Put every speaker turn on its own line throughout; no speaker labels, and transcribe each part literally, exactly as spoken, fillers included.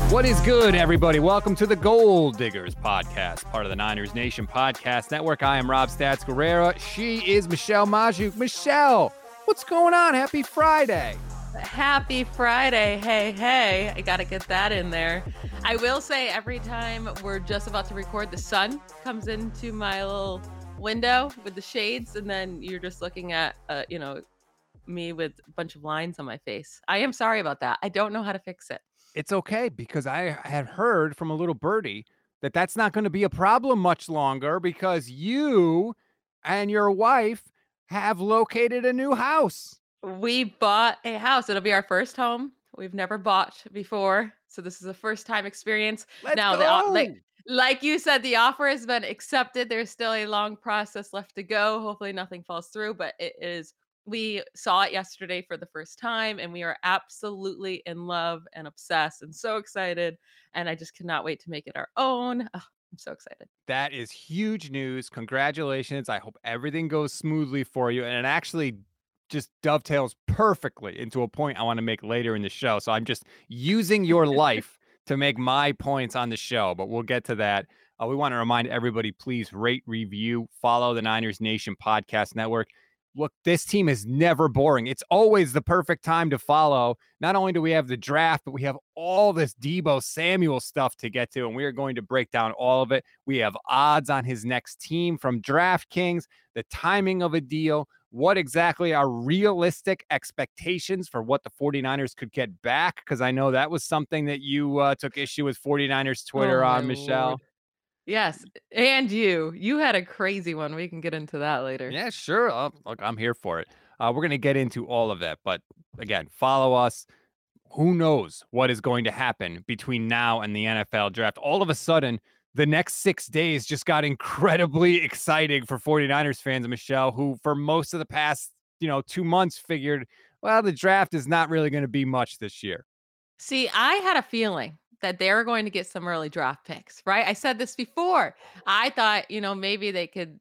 What is good, everybody? Welcome to the Gold Diggers podcast, part of the Niners Nation podcast network. I am Rob Stats Guerrera. She is Michelle Majuk. Michelle, what's going on? Happy Friday.
Happy Friday. Hey, hey, I got to get that in there. I will say every time we're just about to record, the sun comes into my little window with the shades, and then you're just looking at, uh, you know, me with a bunch of lines on my face. I am sorry about that. I don't know how to fix it.
It's okay, because I had heard from a little birdie that that's not going to be a problem much longer because you and your wife have located a new house.
We bought a house. It'll be our first home. We've never bought before, so this is a first-time experience.
Let's
Now, the o like
go.
like you said, the offer has been accepted. There's still a long process left to go. Hopefully, nothing falls through, but it is we saw it yesterday for the first time, and we are absolutely in love and obsessed and so excited, and I just cannot wait to make it our own. Ugh, I'm so excited.
That is huge news. Congratulations. I hope everything goes smoothly for you. And it actually just dovetails perfectly into a point I want to make later in the show. So I'm just using your life to make my points on the show, but we'll get to that. Uh, we want to remind everybody, please rate, review, follow the Niners Nation podcast network. Look, this team is never boring. It's always the perfect time to follow. Not only do we have the draft, but we have all this Deebo Samuel stuff to get to, and we are going to break down all of it. We have odds on his next team from DraftKings, the timing of a deal, what exactly are realistic expectations for what the 49ers could get back, because I know that was something that you uh, took issue with 49ers Twitter
Oh my
on, Michelle.
lord. Yes, and you. You had a crazy one. We can get into that later.
Yeah, sure. Uh, look, I'm here for it. Uh, we're going to get into all of that. But again, follow us. Who knows what is going to happen between now and the N F L draft? All of a sudden, the next six days just got incredibly exciting for 49ers fans, Michelle, who for most of the past, you know, two months figured, well, the draft is not really going to be much this year.
See, I had a feeling that they were going to get some early draft picks, right? I said this before. I thought, you know, maybe they could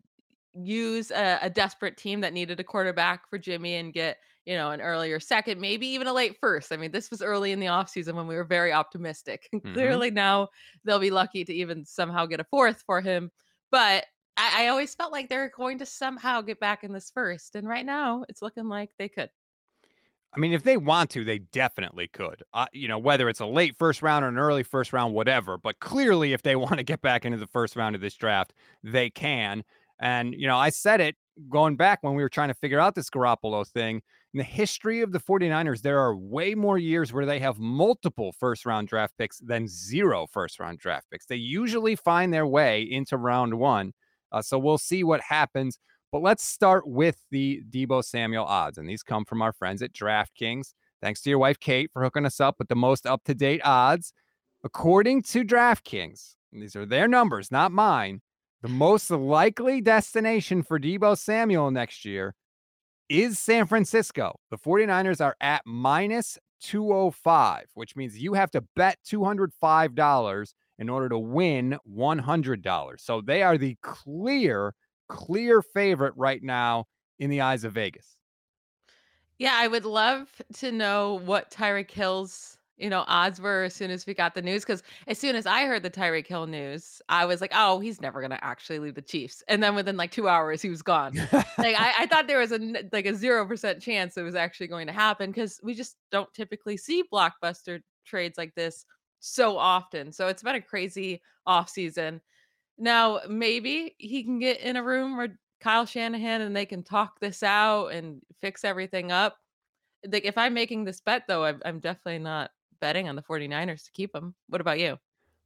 use a, a desperate team that needed a quarterback for Jimmy and get, you know, an earlier second, maybe even a late first. I mean, this was early in the offseason when we were very optimistic.
Mm-hmm.
Clearly now they'll be lucky to even somehow get a fourth for him. But I, I always felt like they were going to somehow get back in this first. And right now it's looking like they could.
I mean, if they want to, they definitely could. Uh, you know, whether it's a late first round or an early first round, whatever. But clearly, if they want to get back into the first round of this draft, they can. And, you know, I said it going back when we were trying to figure out this Garoppolo thing. In the history of the 49ers, there are way more years where they have multiple first round draft picks than zero first round draft picks. They usually find their way into round one. Uh, so we'll see what happens. But let's start with the Deebo Samuel odds. And these come from our friends at DraftKings. Thanks to your wife, Kate, for hooking us up with the most up-to-date odds. According to DraftKings, and these are their numbers, not mine, the most likely destination for Deebo Samuel next year is San Francisco. The 49ers are at minus two oh five, which means you have to bet two hundred five dollars in order to win one hundred dollars. So they are the clear clear favorite right now in the eyes of Vegas.
Yeah, I would love to know what Tyreek Hill's, you know, odds were as soon as we got the news. Because as soon as I heard the Tyreek Hill news, I was like, "Oh, he's never gonna actually leave the Chiefs." And then within like two hours, he was gone. Like I, I thought there was a n- like a zero percent chance it was actually going to happen because we just don't typically see blockbuster trades like this so often. So it's been a crazy off season. Now, maybe he can get in a room where Kyle Shanahan and they can talk this out and fix everything up. Like, if I'm making this bet, though, I'm, I'm definitely not betting on the 49ers to keep him. What about you?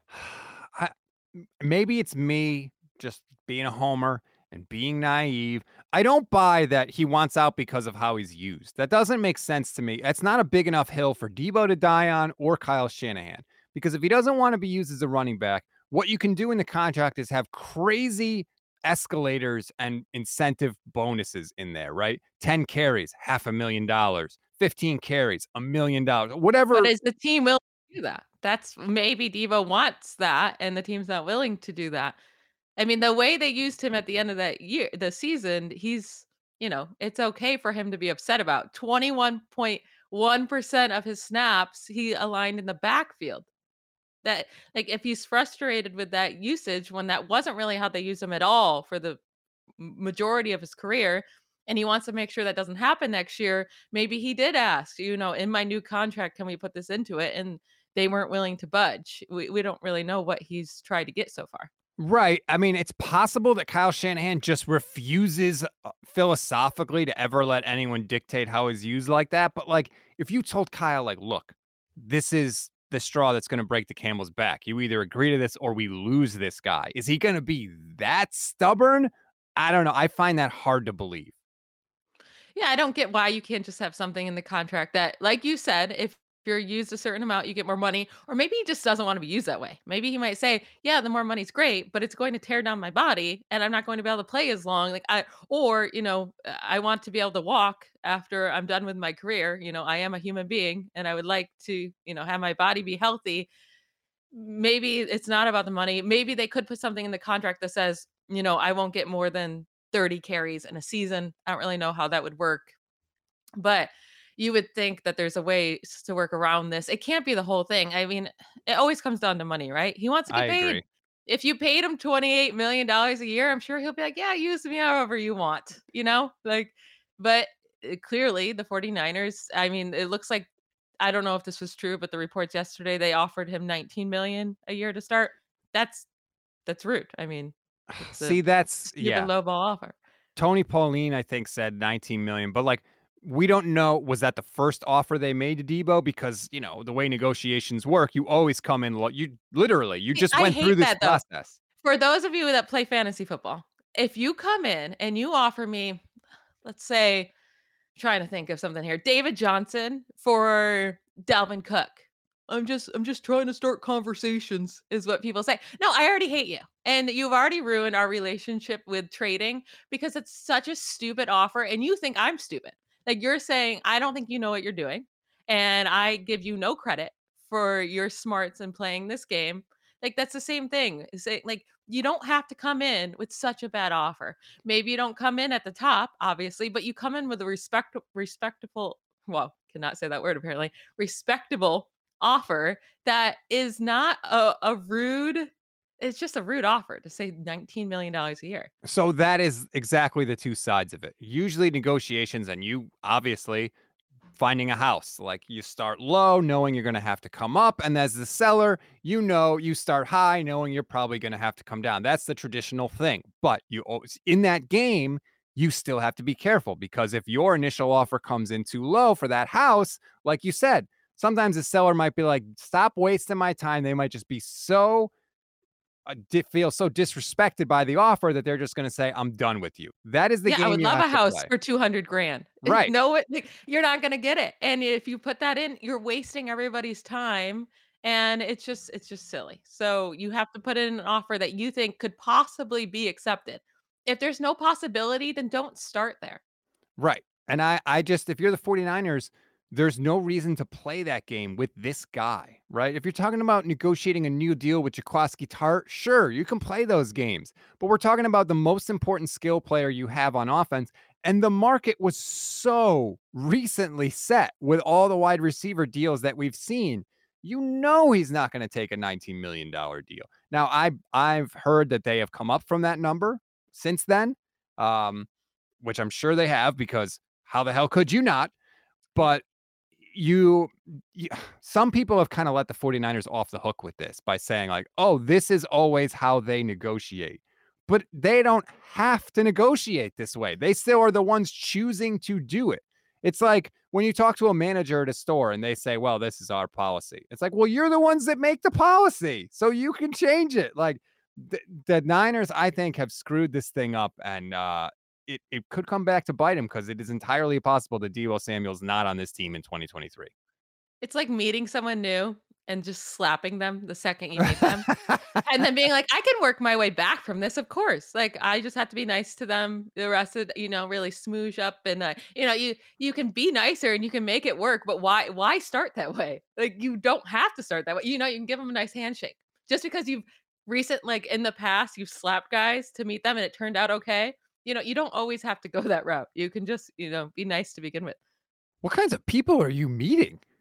I, maybe it's me just being a homer and being naive. I don't buy that he wants out because of how he's used. That doesn't make sense to me. It's not a big enough hill for Deebo to die on or Kyle Shanahan. Because if he doesn't want to be used as a running back, what you can do in the contract is have crazy escalators and incentive bonuses in there, right? ten carries, half a million dollars, fifteen carries, a million dollars,
But
whatever.
is the team willing to do that? That's maybe Devo wants that, and the team's not willing to do that. I mean, the way they used him at the end of that year, the season, he's, you know, it's okay for him to be upset about. twenty-one point one percent of his snaps, he aligned in the backfield. That like, if he's frustrated with that usage when that wasn't really how they used him at all for the m majority of his career, and he wants to make sure that doesn't happen next year, maybe he did ask, you know, "In my new contract, can we put this into it?" And they weren't willing to budge. We we don't really know what he's tried to get so far.
Right. I mean, it's possible that Kyle Shanahan just refuses uh, philosophically to ever let anyone dictate how he's used like that. But like, if you told Kyle, like, look, this is the straw that's going to break the camel's back. You either agree to this or we lose this guy. Is he going to be that stubborn? I don't know. I find that hard to believe.
Yeah, I don't get why you can't just have something in the contract that, like you said, if you're used a certain amount, you get more money. Or maybe he just doesn't want to be used that way. Maybe he might say, "Yeah, the more money's great, but it's going to tear down my body, and I'm not going to be able to play as long." Like I, or you know, uh, I want to be able to walk after I'm done with my career. You know, I am a human being, and I would like to, you know, have my body be healthy. Maybe it's not about the money. Maybe they could put something in the contract that says, you know, I won't get more than thirty carries in a season. I don't really know how that would work, but you would think that there's a way s- to work around this. It can't be the whole thing. I mean, it always comes down to money, right? He wants to
I
get paid.
agree.
If you paid him twenty-eight million dollars a year, I'm sure he'll be like, yeah, use me however you want, you know? Like, but uh, clearly the 49ers, I mean, it looks like, I don't know if this was true, but the reports yesterday, they offered him nineteen million a year to start. That's that's rude. I mean, it's a
See, that's,
stupid
yeah.
lowball offer.
Tony Pauline, I think, said nineteen million, but like we don't know, was that the first offer they made to Debo? Because you know the way negotiations work, you always come in. Lo- you literally, you
See,
just
I
went through
hate
this
that though.
process.
For those of you that play fantasy football, if you come in and you offer me, let's say, trying to think of something here, David Johnson for Dalvin Cook. I'm just I'm just trying to start conversations is what people say. No, I already hate you. And you've already ruined our relationship with trading because it's such a stupid offer and you think I'm stupid. Like you're saying I don't think you know what you're doing and I give you no credit for your smarts in playing this game. Like that's the same thing. Say like you don't have to come in with such a bad offer. Maybe you don't come in at the top, obviously, but you come in with a respect respectable, well, cannot say that word apparently, respectable offer that is not a, a rude, it's just a rude offer to say nineteen million dollars a year.
So that is exactly the two sides of it. Usually negotiations, and you obviously finding a house. Like you start low, knowing you're going to have to come up. And as the seller, you know, you start high, knowing you're probably going to have to come down. That's the traditional thing. But you always, in that game, you still have to be careful because if your initial offer comes in too low for that house, like you said, sometimes the seller might be like, stop wasting my time. They might just be so uh, di- feel so disrespected by the offer that they're just going to say, I'm done with you. That is the
Yeah, I
game
would
you
love
have
a
to
house
play.
for two hundred grand.
Right.
No, it like, you're not gonna get it, and if you put that in, you're wasting everybody's time, and it's just it's just silly. So, you have to put in an offer that you think could possibly be accepted. If there's no possibility, then don't start there.
Right. And I I just if you're the 49ers, there's no reason to play that game with this guy, right? If you're talking about negotiating a new deal with Jaquaski Tart, sure, you can play those games. But we're talking about the most important skill player you have on offense. And the market was so recently set with all the wide receiver deals that we've seen. You know he's not going to take a nineteen million dollars deal. Now, I I've heard that they have come up from that number since then. Um, which I'm sure they have because how the hell could you not? But you, you some people have kind of let the 49ers off the hook with this by saying like, "Oh, this is always how they negotiate." But they don't have to negotiate this way. They still are the ones choosing to do it. It's like when you talk to a manager at a store and they say, "Well, this is our policy." It's like, "Well, you're the ones that make the policy, so you can change it." Like the, the Niners, I think, have screwed this thing up, and uh, it, it could come back to bite him because it is entirely possible that Deebo Samuel's not on this team in twenty twenty-three.
It's like meeting someone new and just slapping them the second you meet them. And then being like, "I can work my way back from this, of course." Like, I just have to be nice to them. The rest of you know, really smooch up and, uh, you know, you you can be nicer and you can make it work, but why why start that way? Like, you don't have to start that way. You know, you can give them a nice handshake. Just because you've recent like, in the past, you've slapped guys to meet them and it turned out okay, you know, you don't always have to go that route. You can just, you know, be nice to begin with.
What kinds of people are you meeting?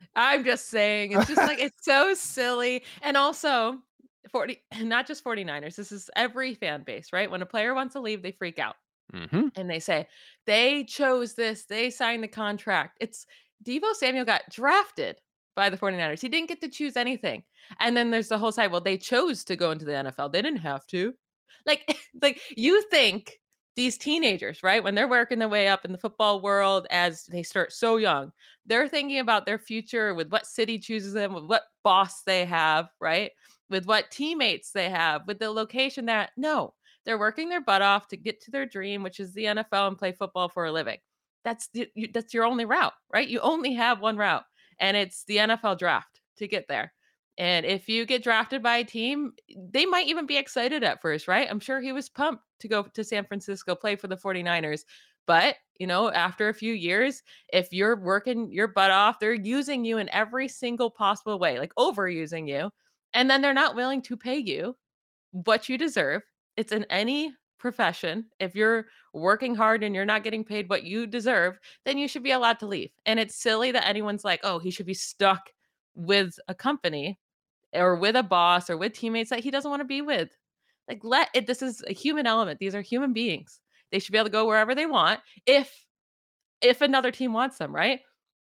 I'm just saying, it's just like it's so silly. And also, forty not just 49ers, this is every fan base, right? When a player wants to leave, they freak out
Mhm.
and they say, "They chose this, they signed the contract." It's Deebo Samuel got drafted by the 49ers. He didn't get to choose anything. And then there's the whole side, well, they chose to go into the N F L. They didn't have to. Like like you think these teenagers, right? When they're working their way up in the football world as they start so young, they're thinking about their future with what city chooses them, with what boss they have, right? With what teammates they have, with the location that no, they're working their butt off to get to their dream, which is the N F L and play football for a living. That's the, you, that's your only route, right? You only have one route, and it's the N F L draft to get there. And if you get drafted by a team, they might even be excited at first, right? I'm sure he was pumped to go to San Francisco, play for the 49ers. But, you know, after a few years, if you're working your butt off, they're using you in every single possible way, like overusing you. And then they're not willing to pay you what you deserve. It's in any profession. If you're working hard and you're not getting paid what you deserve, then you should be allowed to leave. And it's silly that anyone's like, oh, he should be stuck with a company or with a boss or with teammates that he doesn't want to be with. Like, let it, this is a human element. These are human beings. They should be able to go wherever they want if if another team wants them, right?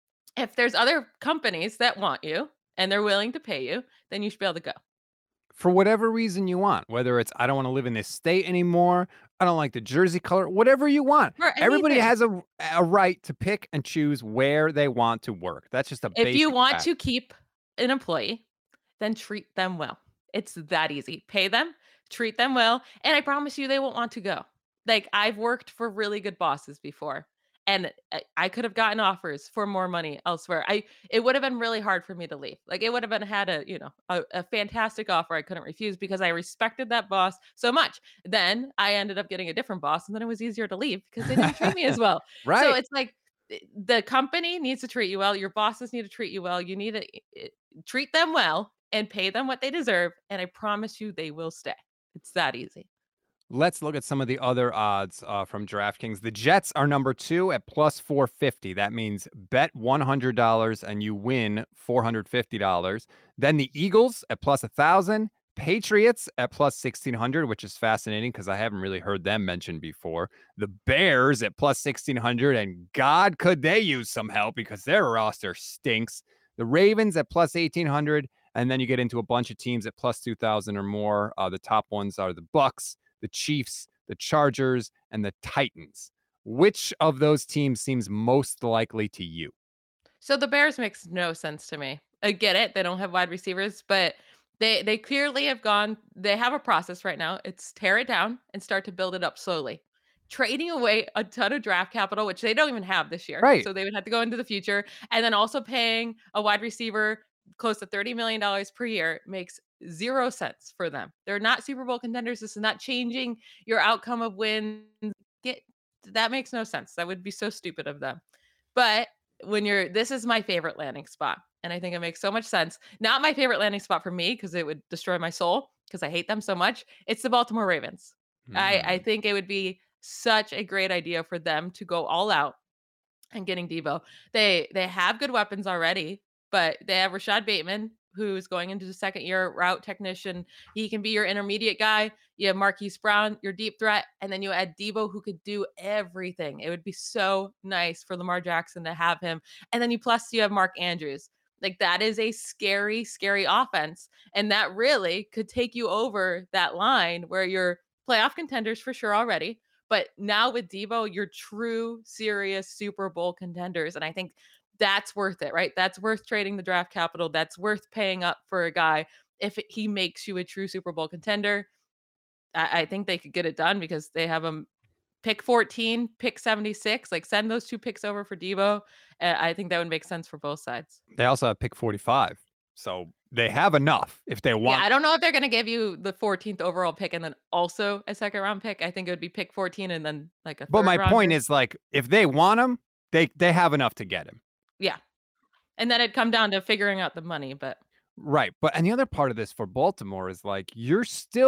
If there's other companies that want you and they're willing to pay you, then you should be able to go
For whatever reason you want, whether it's, "I don't wanna live in this state anymore. I don't like the jersey color," whatever you want.
for
Everybody
anything.
has a a right to pick and choose where they want to work. That's just a
If you
basic
want
fact.
to keep an employee, then treat them well. It's that easy. Pay them, treat them well, and I promise you they won't want to go. Like, I've worked for really good bosses before, and I I could have gotten offers for more money elsewhere. I It would have been really hard for me to leave. Like, it would have been had a, you know, a, a fantastic offer I couldn't refuse because I respected that boss so much. Then I ended up getting a different boss, and then it was easier to leave because they didn't treat me as well. So
Right.
it's like eh, the company needs to treat you well. Your bosses need to treat you well. You need to eh, treat them well and pay them what they deserve, and I promise you they will stay. It's that easy.
Let's look at some of the other odds, uh, from DraftKings. The Jets are number two at plus four fifty. That means bet one hundred dollars and you win four hundred fifty dollars. Then the Eagles at plus one thousand, Patriots at plus sixteen hundred, which is fascinating because I haven't really heard them mentioned before. The Bears at plus sixteen hundred, and God, could they use some help because their roster stinks. The Ravens at plus eighteen hundred, and then you get into a bunch of teams at plus two thousand or more. Uh, the top ones are the Bucks, the Chiefs, the Chargers, and the Titans. Which of those teams seems most likely to you?
So the Bears makes no sense to me. I get it. They don't have wide receivers, but they they clearly have gone they have a process right now. It's tear it down and start to build it up slowly. Trading away a ton of draft capital, which they don't even have this year.
Right.
So they would have to go into the future. And then also paying a wide receiver close to thirty million dollars per year makes zero sense for them. They're not Super Bowl contenders. This is not changing your outcome of wins. Get that makes no sense. That would be so stupid of them. But when you're this is my favorite landing spot, and I think it makes so much sense. Not my favorite landing spot for me because it would destroy my soul because I hate them so much. It's the Baltimore Ravens. I I
Mm.
think it would be such a great idea for them to go all out and getting Debo. They they have good weapons already, but they have Rashad Bateman, who's going into the second year route technician. He can be your intermediate guy. You have Marquise Brown, your deep threat, and then you add Debo, who could do everything. It would be so nice for Lamar Jackson to have him. And then you plus you have Mark Andrews. Like that is a scary, scary offense. And that really could take you over that line where you're playoff contenders for sure already. But now with Debo, you're true, serious Super Bowl contenders. And I think that's worth it, right? That's worth trading the draft capital. That's worth paying up for a guy if it, he makes you a true Super Bowl contender. I, I think they could get it done because they have him pick fourteen, pick seventy-six. Like send those two picks over for Debo. Uh, I think that would make sense for both sides.
They also have pick forty-five. So they have enough if they
Yeah,
want.
I don't know if they're gonna give you the fourteenth overall pick and then also a second round pick. I think it would be pick fourteen and then like a
But
third
my point
rounder.
is like if they want him, they they have enough to get him.
Yeah. And then it'd come down to figuring out the money, but
Right. But and the other part of this for Baltimore is like you're still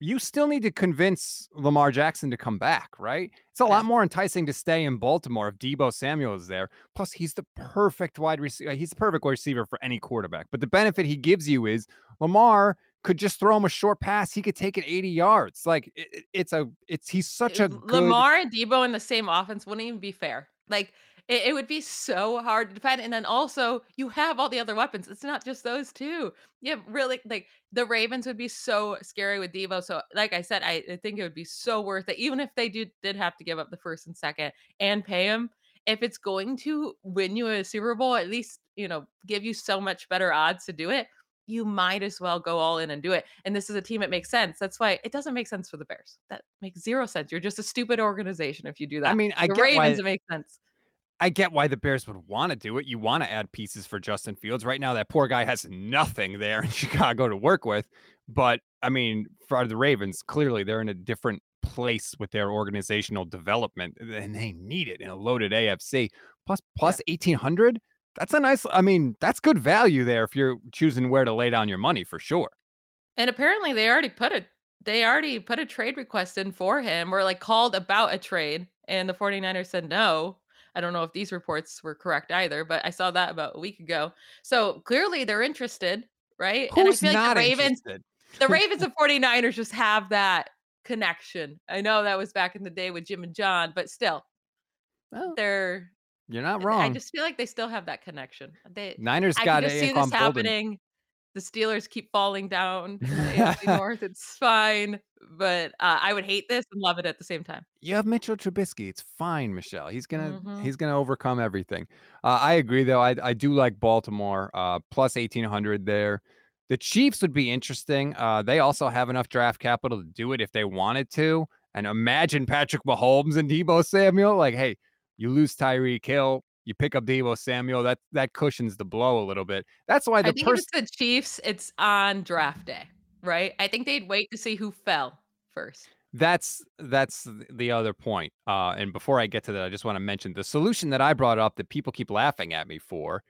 you still need to convince Lamar Jackson to come back, right? It's a lot
Yeah.
more enticing to stay in Baltimore if Deebo Samuel is there. Plus, he's the perfect wide receiver. He's the perfect wide receiver for any quarterback. But the benefit he gives you is Lamar could just throw him a short pass. He could take it eighty yards. Like it, it- it's a, it's he's such
Uh,
a good.
Lamar and Debo in the same offense wouldn't even be fair. Like, it, it would be so hard to defend. And then also, you have all the other weapons. It's not just those two. You have really like the Ravens would be so scary with Debo. So, like I said, I, I think it would be so worth it, even if they do did have to give up the first and second and pay him. If it's going to win you a Super Bowl, at least you know give you so much better odds to do it. You might as well go all in and do it. And this is a team that makes sense. That's why it doesn't make sense for the Bears. That makes zero sense. You're just a stupid organization if you do
I
that.
mean, I
The
get
Ravens,
why
it makes sense.
I get why the Bears would wanna do it. You wanna add pieces for Justin Fields. Right now, that poor guy has nothing there in Chicago to work with. But, I mean, for the Ravens, clearly, they're in a different place with their organizational development, and they need it in a loaded A F C. Plus
Yeah.
plus eighteen hundred? That's a nice I mean, that's good value there if you're choosing where to lay down your money for sure.
And apparently they already put a they already put a trade request in for him or like called about a trade and the 49ers said no. I don't know if these reports were correct either, but I saw that about a week ago. So clearly they're interested, right? And I
Who's
feel like the
not
Ravens
interested?
the Ravens and 49ers just have that connection. I know that was back in the day with Jim and John, but still,
Well,
they're
you're not
I
wrong.
just feel like they still have that connection. They
Niners
I could
got
just see this
Anquan Boldin.
happening. The Steelers keep falling down in the A F C North. It's fine, but, uh, I would hate this and love it at the same time.
You have Mitchell Trubisky. It's fine, Michelle. He's gonna
Mhm.
he's gonna overcome everything. Uh, I agree, though. I I do like Baltimore. Uh, plus eighteen hundred there. The Chiefs would be interesting. Uh, they also have enough draft capital to do it if they wanted to. And imagine Patrick Mahomes and Debo Samuel. Like, hey, you lose Tyreek Hill, you pick up Debo Samuel. That that cushions the blow a little bit. That's why
I
the
think if
person
it's the Chiefs, it's on draft day, right? I think they'd wait to see who fell first.
That's that's th the other point, uh, and before I get to that, I just wanna mention the solution that I brought up that people keep laughing at me for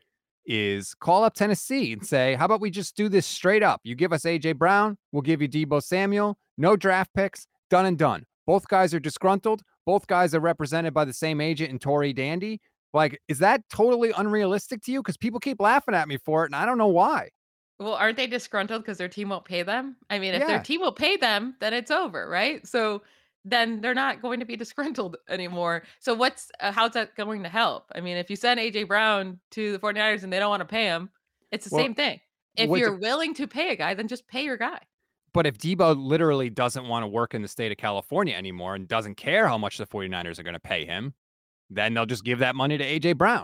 is call up Tennessee and say, "How about we just do this straight up? You give us A J Brown, we'll give you Debo Samuel, no draft picks, done and done." Both guys are disgruntled, both guys are represented by the same agent in Tory Dandy. Like, is that totally unrealistic to you? Because people keep laughing at me for it, and I don't know why.
Well, aren't they disgruntled because their team won't pay them? I mean, if their
Yeah.
team will pay them, then it's over, right? So, then they're not going to be disgruntled anymore. So what's uh, how's that going to help? I mean, if you send A J Brown to the 49ers and they don't wanna pay him, it's the
Well,
same thing. If
what
you're willing to pay a guy, then just pay your guy.
But if Debo literally doesn't wanna work in the state of California anymore and doesn't care how much the 49ers are gonna pay him, then they'll just give that money to A J Brown.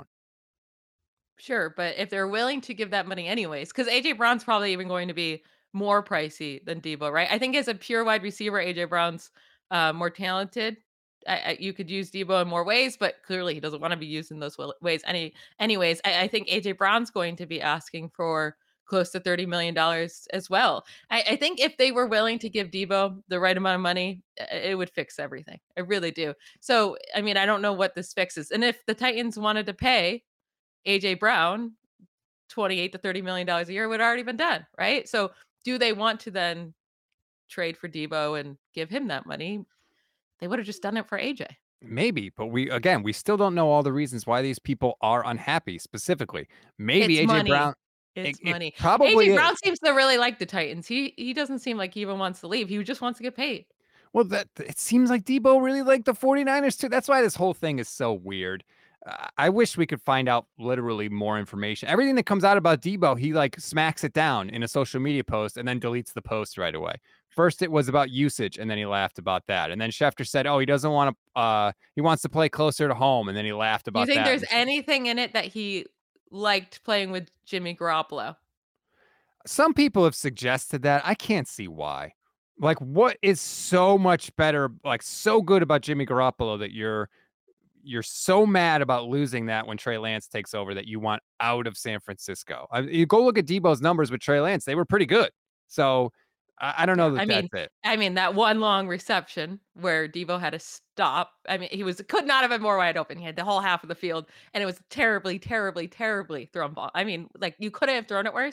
Sure, but if they're willing to give that money anyways, because A J Brown's probably even going to be more pricey than Debo, right? I think as a pure wide receiver, A J Brown's uh, more talented. I, I, you could use Debo in more ways, but clearly he doesn't want to be used in those wa- ways. Any, anyways, I, I think A J Brown's going to be asking for close to thirty million dollars as well. I, I think if they were willing to give Debo the right amount of money, uh, it would fix everything. I really do. So, I mean, I don't know what this fixes. And if the Titans wanted to pay A J Brown twenty-eight to thirty million dollars a year would already been done, right? So, do they want to then trade for Debo and give him that money? They would have just done it for A J.
Maybe, but we again, we still don't know all the reasons why these people are unhappy specifically. Maybe
It's
A J Brown
money.
it
It's
it
money.
probably
A J Brown
is.
seems to really like the Titans. He he doesn't seem like he even wants to leave. He just wants to get paid.
Well, that it seems like Debo really liked the 49ers too. That's why this whole thing is so weird. Uh, I wish we could find out literally more information. Everything that comes out about Debo, he like smacks it down in a social media post and then deletes the post right away. First, it was about usage, and then he laughed about that. And then Schefter said, "Oh, he doesn't want to. Uh, he wants to play closer to home," and then he laughed
Do you
about
think
that.
there's anything in it that he liked playing with Jimmy Garoppolo?
Some people have suggested that. I can't see why. Like, what is so much better, like so good about Jimmy Garoppolo that you're you're so mad about losing that when Trey Lance takes over that you want out of San Francisco. I, you go look at Debo's numbers with Trey Lance; they were pretty good. So I, I don't
Yeah,
know
I
that
mean
that's it.
I mean, that one long reception where Debo had to stop, I mean, he was could not have been more wide open. He had the whole half of the field, and it was terribly, terribly, terribly thrown ball. I mean, like, you couldn't have thrown it worse.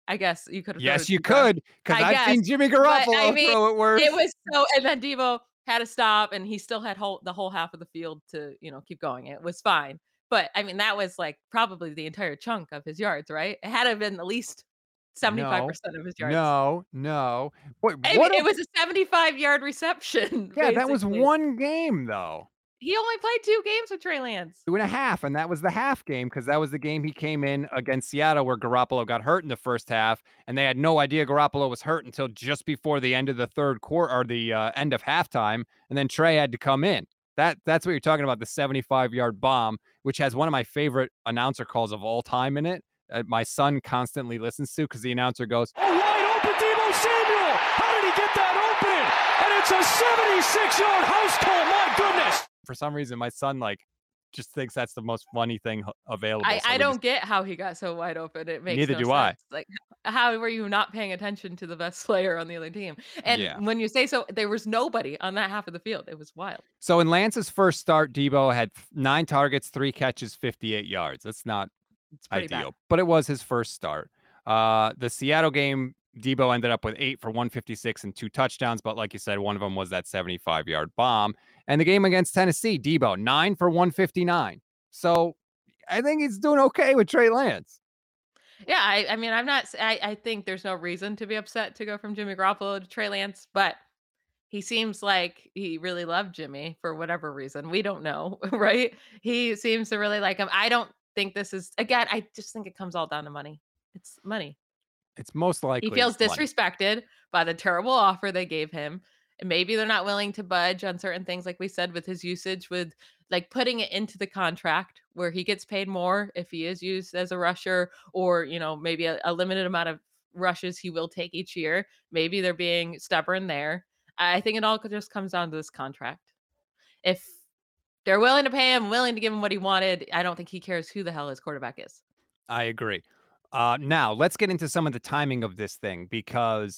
I guess you could have thrown
Yes,
it
you
too far.
could, 'cause
I
I've
guess,
seen Jimmy
but I
Garoppolo
mean,
throw it
it
worse.
was so and then Deebo had to stop, and he still had whole the whole half of the field to, you know, keep going. It was fine. But, I mean, that was, like, probably the entire chunk of his yards, right? It had to have been at least seventy-five
No.
percent of his yards.
No, no. Wait,
I mean,
what
it
a
was a seventy-five-yard reception,
Yeah, that was
basically.
one game, though.
He only played two games with Trey Lance.
two and a half, and that was the half game 'cause that was the game he came in against Seattle where Garoppolo got hurt in the first half, and they had no idea Garoppolo was hurt until just before the end of the third quar or the, uh, end of halftime, and then Trey had to come in. That that's what you're talking about, the seventy-five-yard bomb, which has one of my favorite announcer calls of all time in it. Uh, my son constantly listens to 'cause the announcer goes,
A wide open Deebo Samuel! How did he get that open? And it's a seventy-six-yard house call, my goodness!
For some reason, my son, like, just thinks that's the most funny thing h available,
I
so
I
we
don't
just
get how he got so wide open, it makes
Neither
no
do I.
sense. Like, h how were you not paying attention to the best player on the other team? And
Yeah.
when you say so, there was nobody on that half of the field. It was wild.
So in Lance's first start, Deebo had f nine targets, three catches, fifty-eight yards. That's not
It's pretty bad.
ideal, but it was his first start. Uh, the Seattle game, Deebo ended up with eight for one fifty-six and two touchdowns, but like you said, one of them was that seventy-five-yard bomb. And the game against Tennessee, Deebo, nine for one fifty-nine. So, I think he's doing okay with Trey Lance.
Yeah, I I mean, I'm not s I I think there's no reason to be upset to go from Jimmy Garoppolo to Trey Lance, but he seems like he really loved Jimmy for whatever reason. We don't know, right? He seems to really like him. I don't think this is again, I just think it comes all down to money. It's money.
It's most
He
likely
feels
it's money.
disrespected by the terrible offer they gave him, and maybe they're not willing to budge on certain things, like we said, with his usage, with, like, putting it into the contract where he gets paid more if he is used as a rusher or, you know, maybe a a limited amount of rushes he will take each year. Maybe they're being stubborn there. I think it all c just comes down to this contract. If they're willing to pay him, willing to give him what he wanted, I don't think he cares who the hell his quarterback is.
I agree. Uh, now let's get into some of the timing of this thing because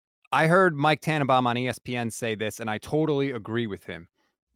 I heard Mike Tannenbaum on ESPN say this, and I totally agree with him.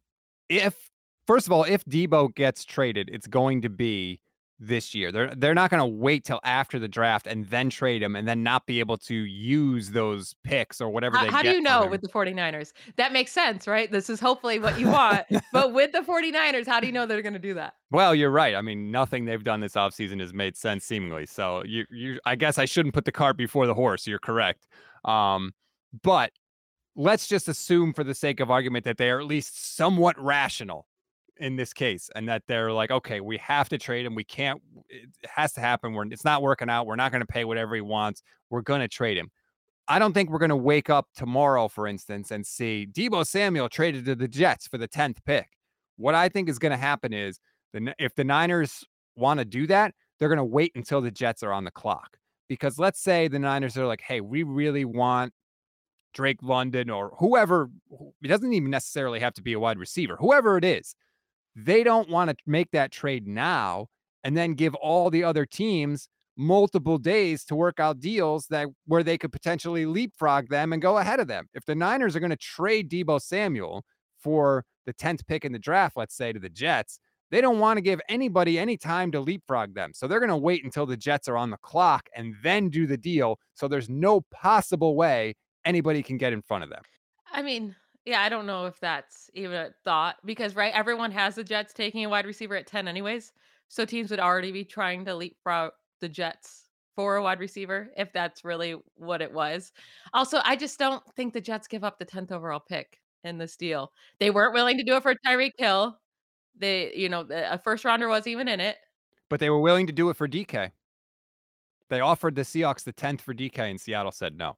If first of all, if Deebo gets traded, it's going to be this year. They're they're not gonna wait till after the draft and then trade him and then not be able to use those picks or whatever
How
they
how do
get
you
from
know
him.
with the 49ers? That makes sense, right? This is hopefully what you want, but with the 49ers, how do you know they're gonna do that?
Well, you're right. I mean, nothing they've done this offseason has made sense seemingly. So you you I guess I shouldn't put the cart before the horse. You're correct. Um, but let's just assume for the sake of argument that they are at least somewhat rational in this case and that they're like, okay, we have to trade him. We can't, it has to happen. We're, it's not working out. We're not going to pay whatever he wants. We're going to trade him. I don't think we're going to wake up tomorrow, for instance, and see Deebo Samuel traded to the Jets for the tenth pick. What I think is going to happen is the, if the Niners want to do that, they're going to wait until the Jets are on the clock. Because let's say the Niners are like, hey, we really want Drake London or whoever, it doesn't even necessarily have to be a wide receiver, whoever it is, they don't want to make that trade now and then give all the other teams multiple days to work out deals that where they could potentially leapfrog them and go ahead of them. If the Niners are going to trade Deebo Samuel for the tenth pick in the draft, let's say to the Jets, they don't want to give anybody any time to leapfrog them. So they're going to wait until the Jets are on the clock and then do the deal. So there's no possible way anybody can get in front of them.
I mean, yeah, I don't know if that's even a thought because, right, everyone has the Jets taking a wide receiver at ten anyways. So teams would already be trying to leapfrog the Jets for a wide receiver if that's really what it was. Also, I just don't think the Jets give up the tenth overall pick in this deal. They weren't willing to do it for Tyreek Hill. They, you know, the, a first rounder wasn't even in it.
But they were willing to do it for D K. They offered the Seahawks the tenth for D K and Seattle said no.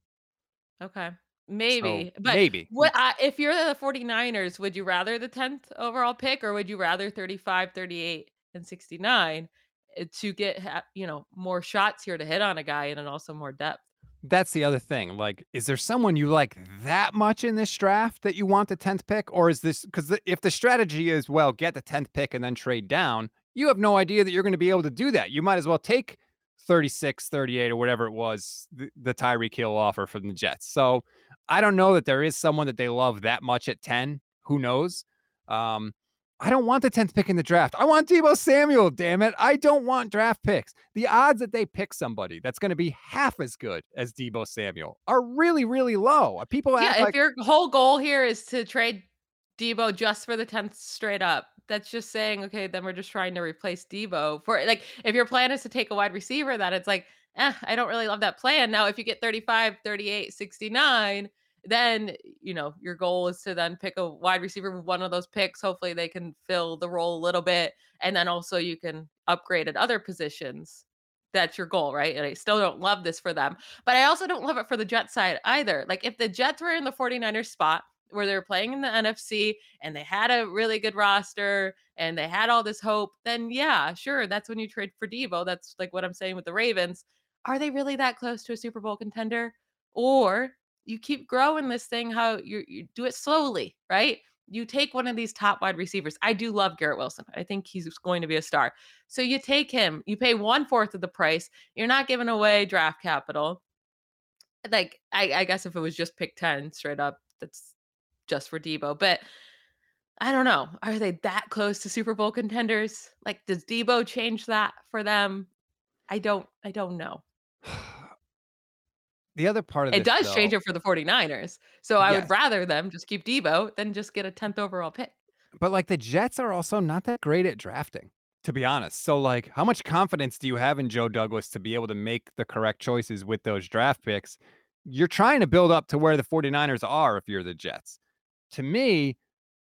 Okay.
So
Maybe, but
maybe.
what I if you're the 49ers, would you rather the tenth overall pick or would you rather thirty-five, thirty-eight, and sixty-nine eh, to get, ha you know, more shots here to hit on a guy and then also more depth?
That's the other thing. Like, is there someone you like that much in this draft that you want the tenth pick? Or is this because if the strategy is, well, get the tenth pick and then trade down, you have no idea that you're going to be able to do that. You might as well take thirty-six, thirty-eight, or whatever it was, the, the Tyreek Hill offer from the Jets. So I don't know that there is someone that they love that much at ten. Who knows? Um, I don't want the tenth pick in the draft. I want Deebo Samuel, damn it. I don't want draft picks. The odds that they pick somebody that's going to be half as good as Deebo Samuel are really, really low. People
Yeah,
act
if
like
your whole goal here is to trade Deebo just for the tenth straight up, that's just saying, okay, then we're just trying to replace Deebo for like if your plan is to take a wide receiver, that it's like, eh, I don't really love that plan. Now, if you get thirty-five, thirty-eight, sixty-nine, then you know your goal is to then pick a wide receiver with one of those picks. Hopefully they can fill the role a little bit. And then also you can upgrade at other positions. That's your goal, right? And I still don't love this for them. But I also don't love it for the Jets side either. Like if the Jets were in the 49ers spot where they were playing in the N F C and they had a really good roster and they had all this hope, then yeah, sure, that's when you trade for Deebo. That's like what I'm saying with the Ravens. Are they really that close to a Super Bowl contender? Or you keep growing this thing how you you do it slowly, right? You take one of these top wide receivers. I do love Garrett Wilson. I think he's going to be a star. So you take him, you pay one fourth of the price. You're not giving away draft capital. Like, I, I guess if it was just pick ten straight up, that's just for Deebo. But I don't know. Are they that close to Super Bowl contenders? Like, does Deebo change that for them? I don't, I don't know.
the other part of
It
this,
does change
though,
it for the 49ers. So I would
yes,
rather them just keep Deebo than just get a tenth overall pick.
but like the Jets are also not that great at drafting, to be honest. So, like, how much confidence do you have in Joe Douglas to be able to make the correct choices with those draft picks? You're trying to build up to where the 49ers are if you're the Jets. To me,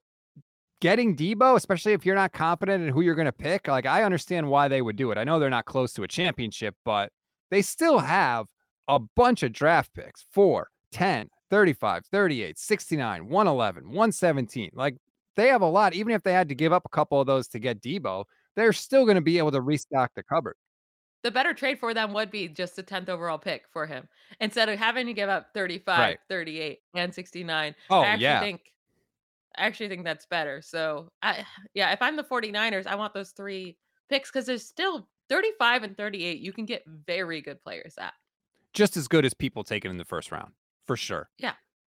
getting Deebo, especially if you're not confident in who you're going to pick, like I understand why they would do it. I know they're not close to a championship, but they still have a bunch of draft picks, four, ten, thirty-five, thirty-eight, sixty-nine, one eleven, one seventeen. Like they have a lot. Even if they had to give up a couple of those to get Deebo, they're still going to be able to restock the cupboard.
The better trade for them would be just a tenth overall pick for him instead of having to give up thirty-five,
Right.
thirty-eight, and sixty-nine. I
Oh,
actually
yeah.
think I actually think that's better. So, I yeah, if I'm the 49ers, I want those three picks because there's still thirty-five and thirty-eight. You can get very good players at.
Just as good as people taken in the first round, for sure.
Yeah.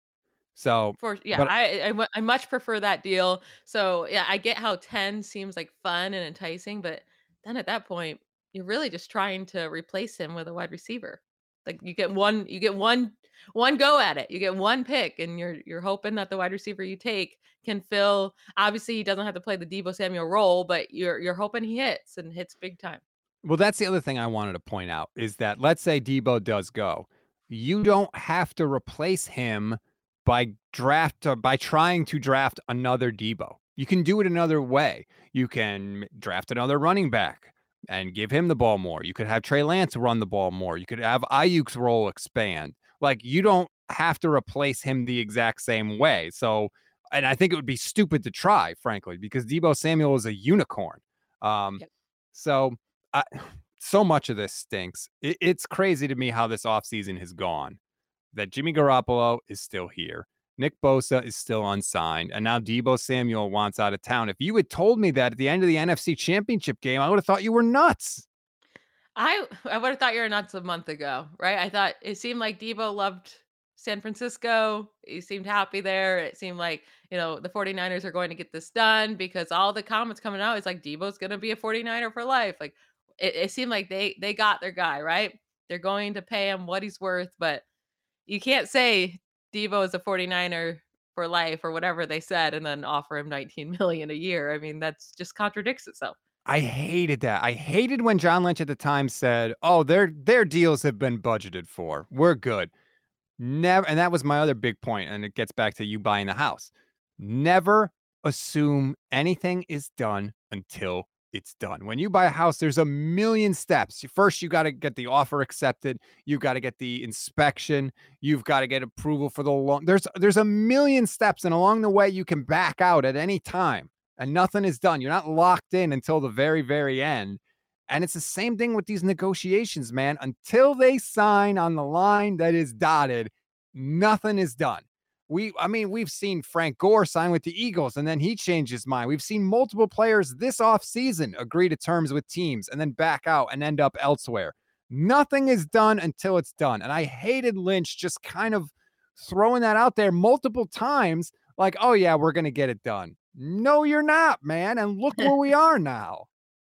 So,
For yeah,
but
I I mu I much prefer that deal. So, yeah, I get how ten seems like fun and enticing, but then at that point, you're really just trying to replace him with a wide receiver. Like you get one you get one one go at it. You get one pick and you're you're hoping that the wide receiver you take can fill obviously he doesn't have to play the Deebo Samuel role, but you're you're hoping he hits and hits big time.
Well, that's the other thing I wanted to point out is that let's say Deebo does go. You don't have to replace him by draft or by trying to draft another Deebo. You can do it another way. You can draft another running back and give him the ball more. You could have Trey Lance run the ball more. You could have Ayuk's role expand. Like you don't have to replace him the exact same way. So, and I think it would be stupid to try, frankly, because Deebo Samuel is a unicorn. Um,
Yep.
so I, so much of this stinks. It, it's crazy to me how this offseason has gone. That Jimmy Garoppolo is still here. Nick Bosa is still unsigned. And now Deebo Samuel wants out of town. If you had told me that at the end of the N F C Championship game, I would have thought you were nuts.
I I would have thought you were nuts a month ago, right? I thought it seemed like Deebo loved San Francisco. He seemed happy there. It seemed like, you know, the 49ers are going to get this done because all the comments coming out is like Deebo's going to be a 49er for life. Like it, it seemed like they they got their guy, right? They're going to pay him what he's worth, but you can't say Deebo is a 49er for life or whatever they said and then offer him nineteen million a year. I mean, that's just contradicts itself.
I hated that. I hated when John Lynch at the time said, "Oh, their their deals have been budgeted for. We're good." Never, and that was my other big point, and it gets back to you buying the house. Never assume anything is done until it's done. When you buy a house, there's a million steps. First, you got to get the offer accepted. You've got to get the inspection. You've got to get approval for the loan. There's there's a million steps, and along the way, you can back out at any time, and nothing is done. You're not locked in until the very, very end. And it's the same thing with these negotiations, man. Until they sign on the line that is dotted, nothing is done. We, I mean, we've seen Frank Gore sign with the Eagles and then he changed his mind. We've seen multiple players this offseason agree to terms with teams and then back out and end up elsewhere. Nothing is done until it's done. And I hated Lynch just kind of throwing that out there multiple times like, oh, yeah, we're going to get it done. No, you're not, man. And look where we are now.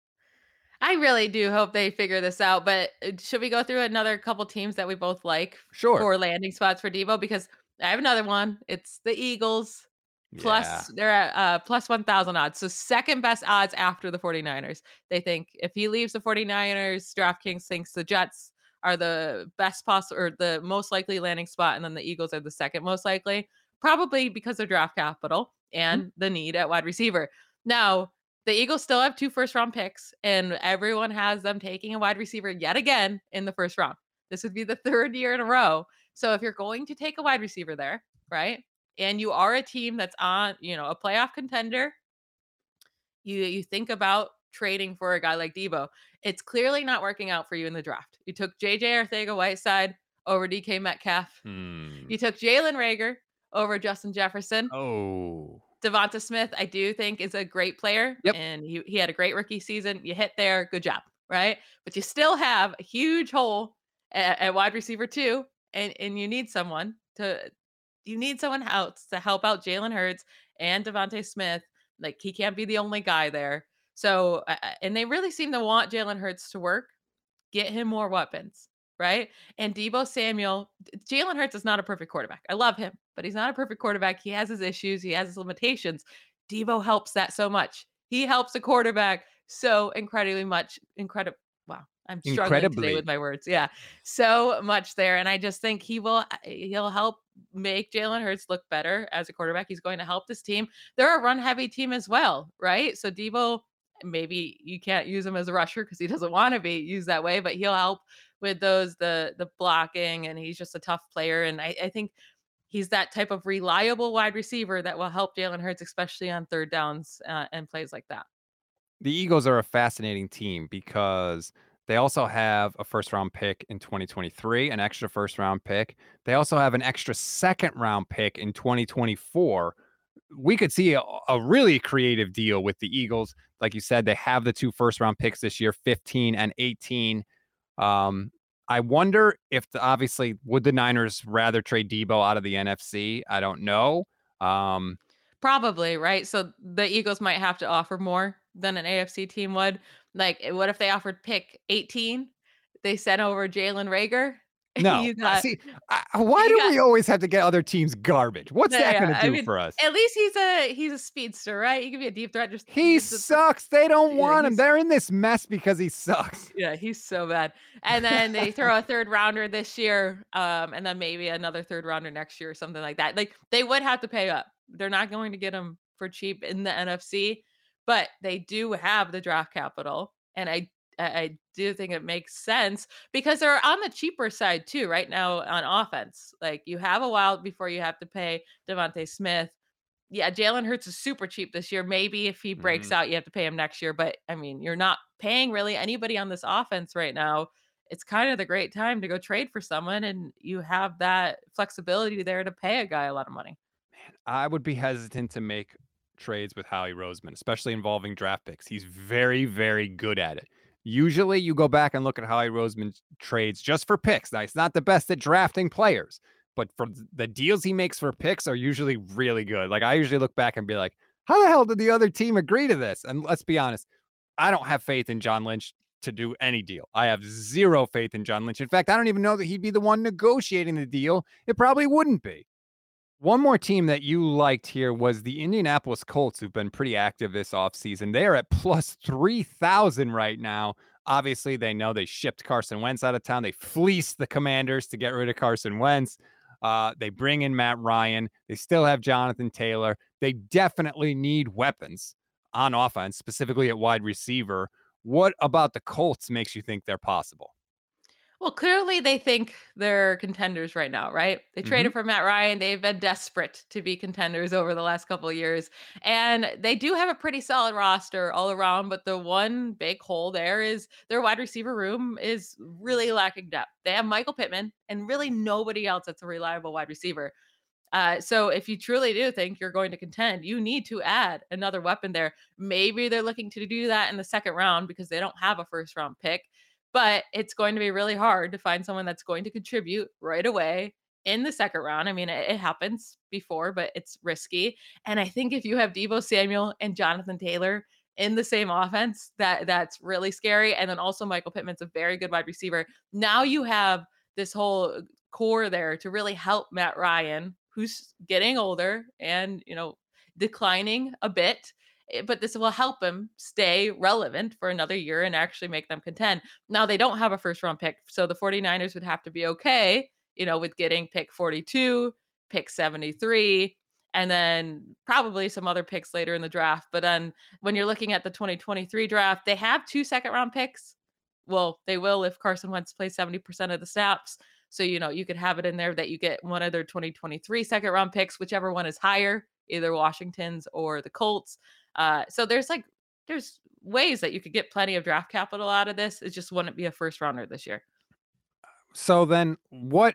I really do hope they figure this out, but, uh, should we go through another couple teams that we both like
Sure.
for landing spots for Deebo? Because I have another one. It's the Eagles,
Yeah.
plus they're at, uh, plus one thousand odds, so second best odds after the 49ers. They think if he leaves the 49ers, DraftKings thinks the Jets are the best possible or the most likely landing spot, and then the Eagles are the second most likely, probably because of draft capital
Mhm.
and the need at wide receiver. Now, the Eagles still have two first round picks, and everyone has them taking a wide receiver yet again in the first round. This would be the third year in a row. So if you're going to take a wide receiver there, right? And you are a team that's on, you know, a playoff contender, you you think about trading for a guy like Debo. It's clearly not working out for you in the draft. You took J J Arcega-Whiteside over D K Metcalf.
Hmm.
You took Jalen Rager over Justin Jefferson.
Oh.
Devonta Smith, I do think is a great player,
Yep.
and he he had a great rookie season. You hit there, good job, right? But you still have a huge hole at, at wide receiver two, and and you need someone to you need someone else to help out Jalen Hurts and Devonta Smith. Like he can't be the only guy there. So, uh, uh, and they really seem to want Jalen Hurts to work. Get him more weapons, right? And Debo Samuel, Jalen Hurts is not a perfect quarterback. I love him, but he's not a perfect quarterback. He has his issues, he has his limitations. Debo helps that so much. He helps a quarterback so incredibly much. Incredible. Wow. I'm struggling today with
Incredibly.
my words. Yeah. So much there. And I just think he will, uh, he'll help make Jalen Hurts look better as a quarterback. He's going to help this team. They're a run heavy team as well, right? So Debo, maybe you can't use him as a rusher because he doesn't want to be used that way, but he'll help with those the the blocking, and he's just a tough player. And I, I think he's that type of reliable wide receiver that will help Jalen Hurts, especially on third downs uh, and plays like that.
The Eagles are a fascinating team because they also have a first round pick in twenty twenty-three, an extra first round pick. They also have an extra second round pick in twenty twenty-four. We could see a, a really creative deal with the Eagles. Like you said, they have the two first round picks this year, fifteen and eighteen. Um, I wonder if the, obviously would the Niners rather trade Debo out of the N F C? I don't know. Um,
Probably, right? So the Eagles might have to offer more than an A F C team would. Like, eh, what if they offered pick eighteen? They sent over Jalen Rager.
no,
You
Uh,
got
see, I, why
you
do
got
we always have to get other teams garbage? What's
yeah,
that going
yeah,
to
I
do
mean,
for us?
at least he's a he's a speedster, right? He could be a deep threat. Just
He
the, the, the
sucks. They don't
yeah,
want him.
he's
They're in this mess because he sucks.
yeah, he's so bad. And then they throw a third rounder this year, um, and then maybe another third rounder next year or something like that. Like they would have to pay up. They're not going to get him for cheap in the N F C, but they do have the draft capital, and I I I do think it makes sense because they're on the cheaper side too right now on offense. Like you have a while before you have to pay Devontae Smith. Yeah, Jalen Hurts is super cheap this year. Maybe if he breaks
Mhm.
out, you have to pay him next year. But I mean, you're not paying really anybody on this offense right now. It's kind of the great time to go trade for someone, and you have that flexibility there to pay a guy a lot of money.
I would be hesitant to make trades with Howie Roseman, especially involving draft picks. He's very, very good at it. Usually, you go back and look at Howie Roseman's trades just for picks. Now, he's not the best at drafting players, but for th- the deals he makes for picks are usually really good. Like, I usually look back and be like, how the hell did the other team agree to this? And let's be honest, I don't have faith in John Lynch to do any deal. I have zero faith in John Lynch. In fact, I don't even know that he'd be the one negotiating the deal. It probably wouldn't be. One more team that you liked here was the Indianapolis Colts, who've been pretty active this offseason. They are at plus three thousand right now. Obviously, they know they shipped Carson Wentz out of town. They fleeced the Commanders to get rid of Carson Wentz. Uh, they bring in Matt Ryan. They still have Jonathan Taylor. They definitely need weapons on offense, specifically at wide receiver. What about the Colts makes you think they're possible?
Well, clearly they think they're contenders right now, right? They
Hmm.
traded for Matt Ryan. They've been desperate to be contenders over the last couple of years. And they do have a pretty solid roster all around, but the one big hole there is their wide receiver room is really lacking depth. They have Michael Pittman and really nobody else that's a reliable wide receiver. Uh, so if you truly do think you're going to contend, you need to add another weapon there. Maybe they're looking to do that in the second round because they don't have a first round pick, but it's going to be really hard to find someone that's going to contribute right away in the second round. I mean, it, it happens before, but it's risky. And I think if you have Deebo Samuel and Jonathan Taylor in the same offense, that that's really scary. And then also Michael Pittman's a very good wide receiver. Now you have this whole core there to really help Matt Ryan, who's getting older and, you know, declining a bit. eh, But this will help him stay relevant for another year and actually make them contend. Now, they don't have a first round pick. So the 49ers would have to be okay, you know, with getting pick forty-two, pick seventy-three, and then probably some other picks later in the draft. But then when you're looking at the twenty twenty-three draft, they have two second round picks. Well, they will if Carson Wentz plays seventy percent of the snaps. So, you know, you could have it in there that you get one of their twenty twenty-three second round picks, whichever one is higher, either Washington's or the Colts. Uh, so there's like, there's ways that you could get plenty of draft capital out of this. It just wouldn't be a first rounder this year.
So then what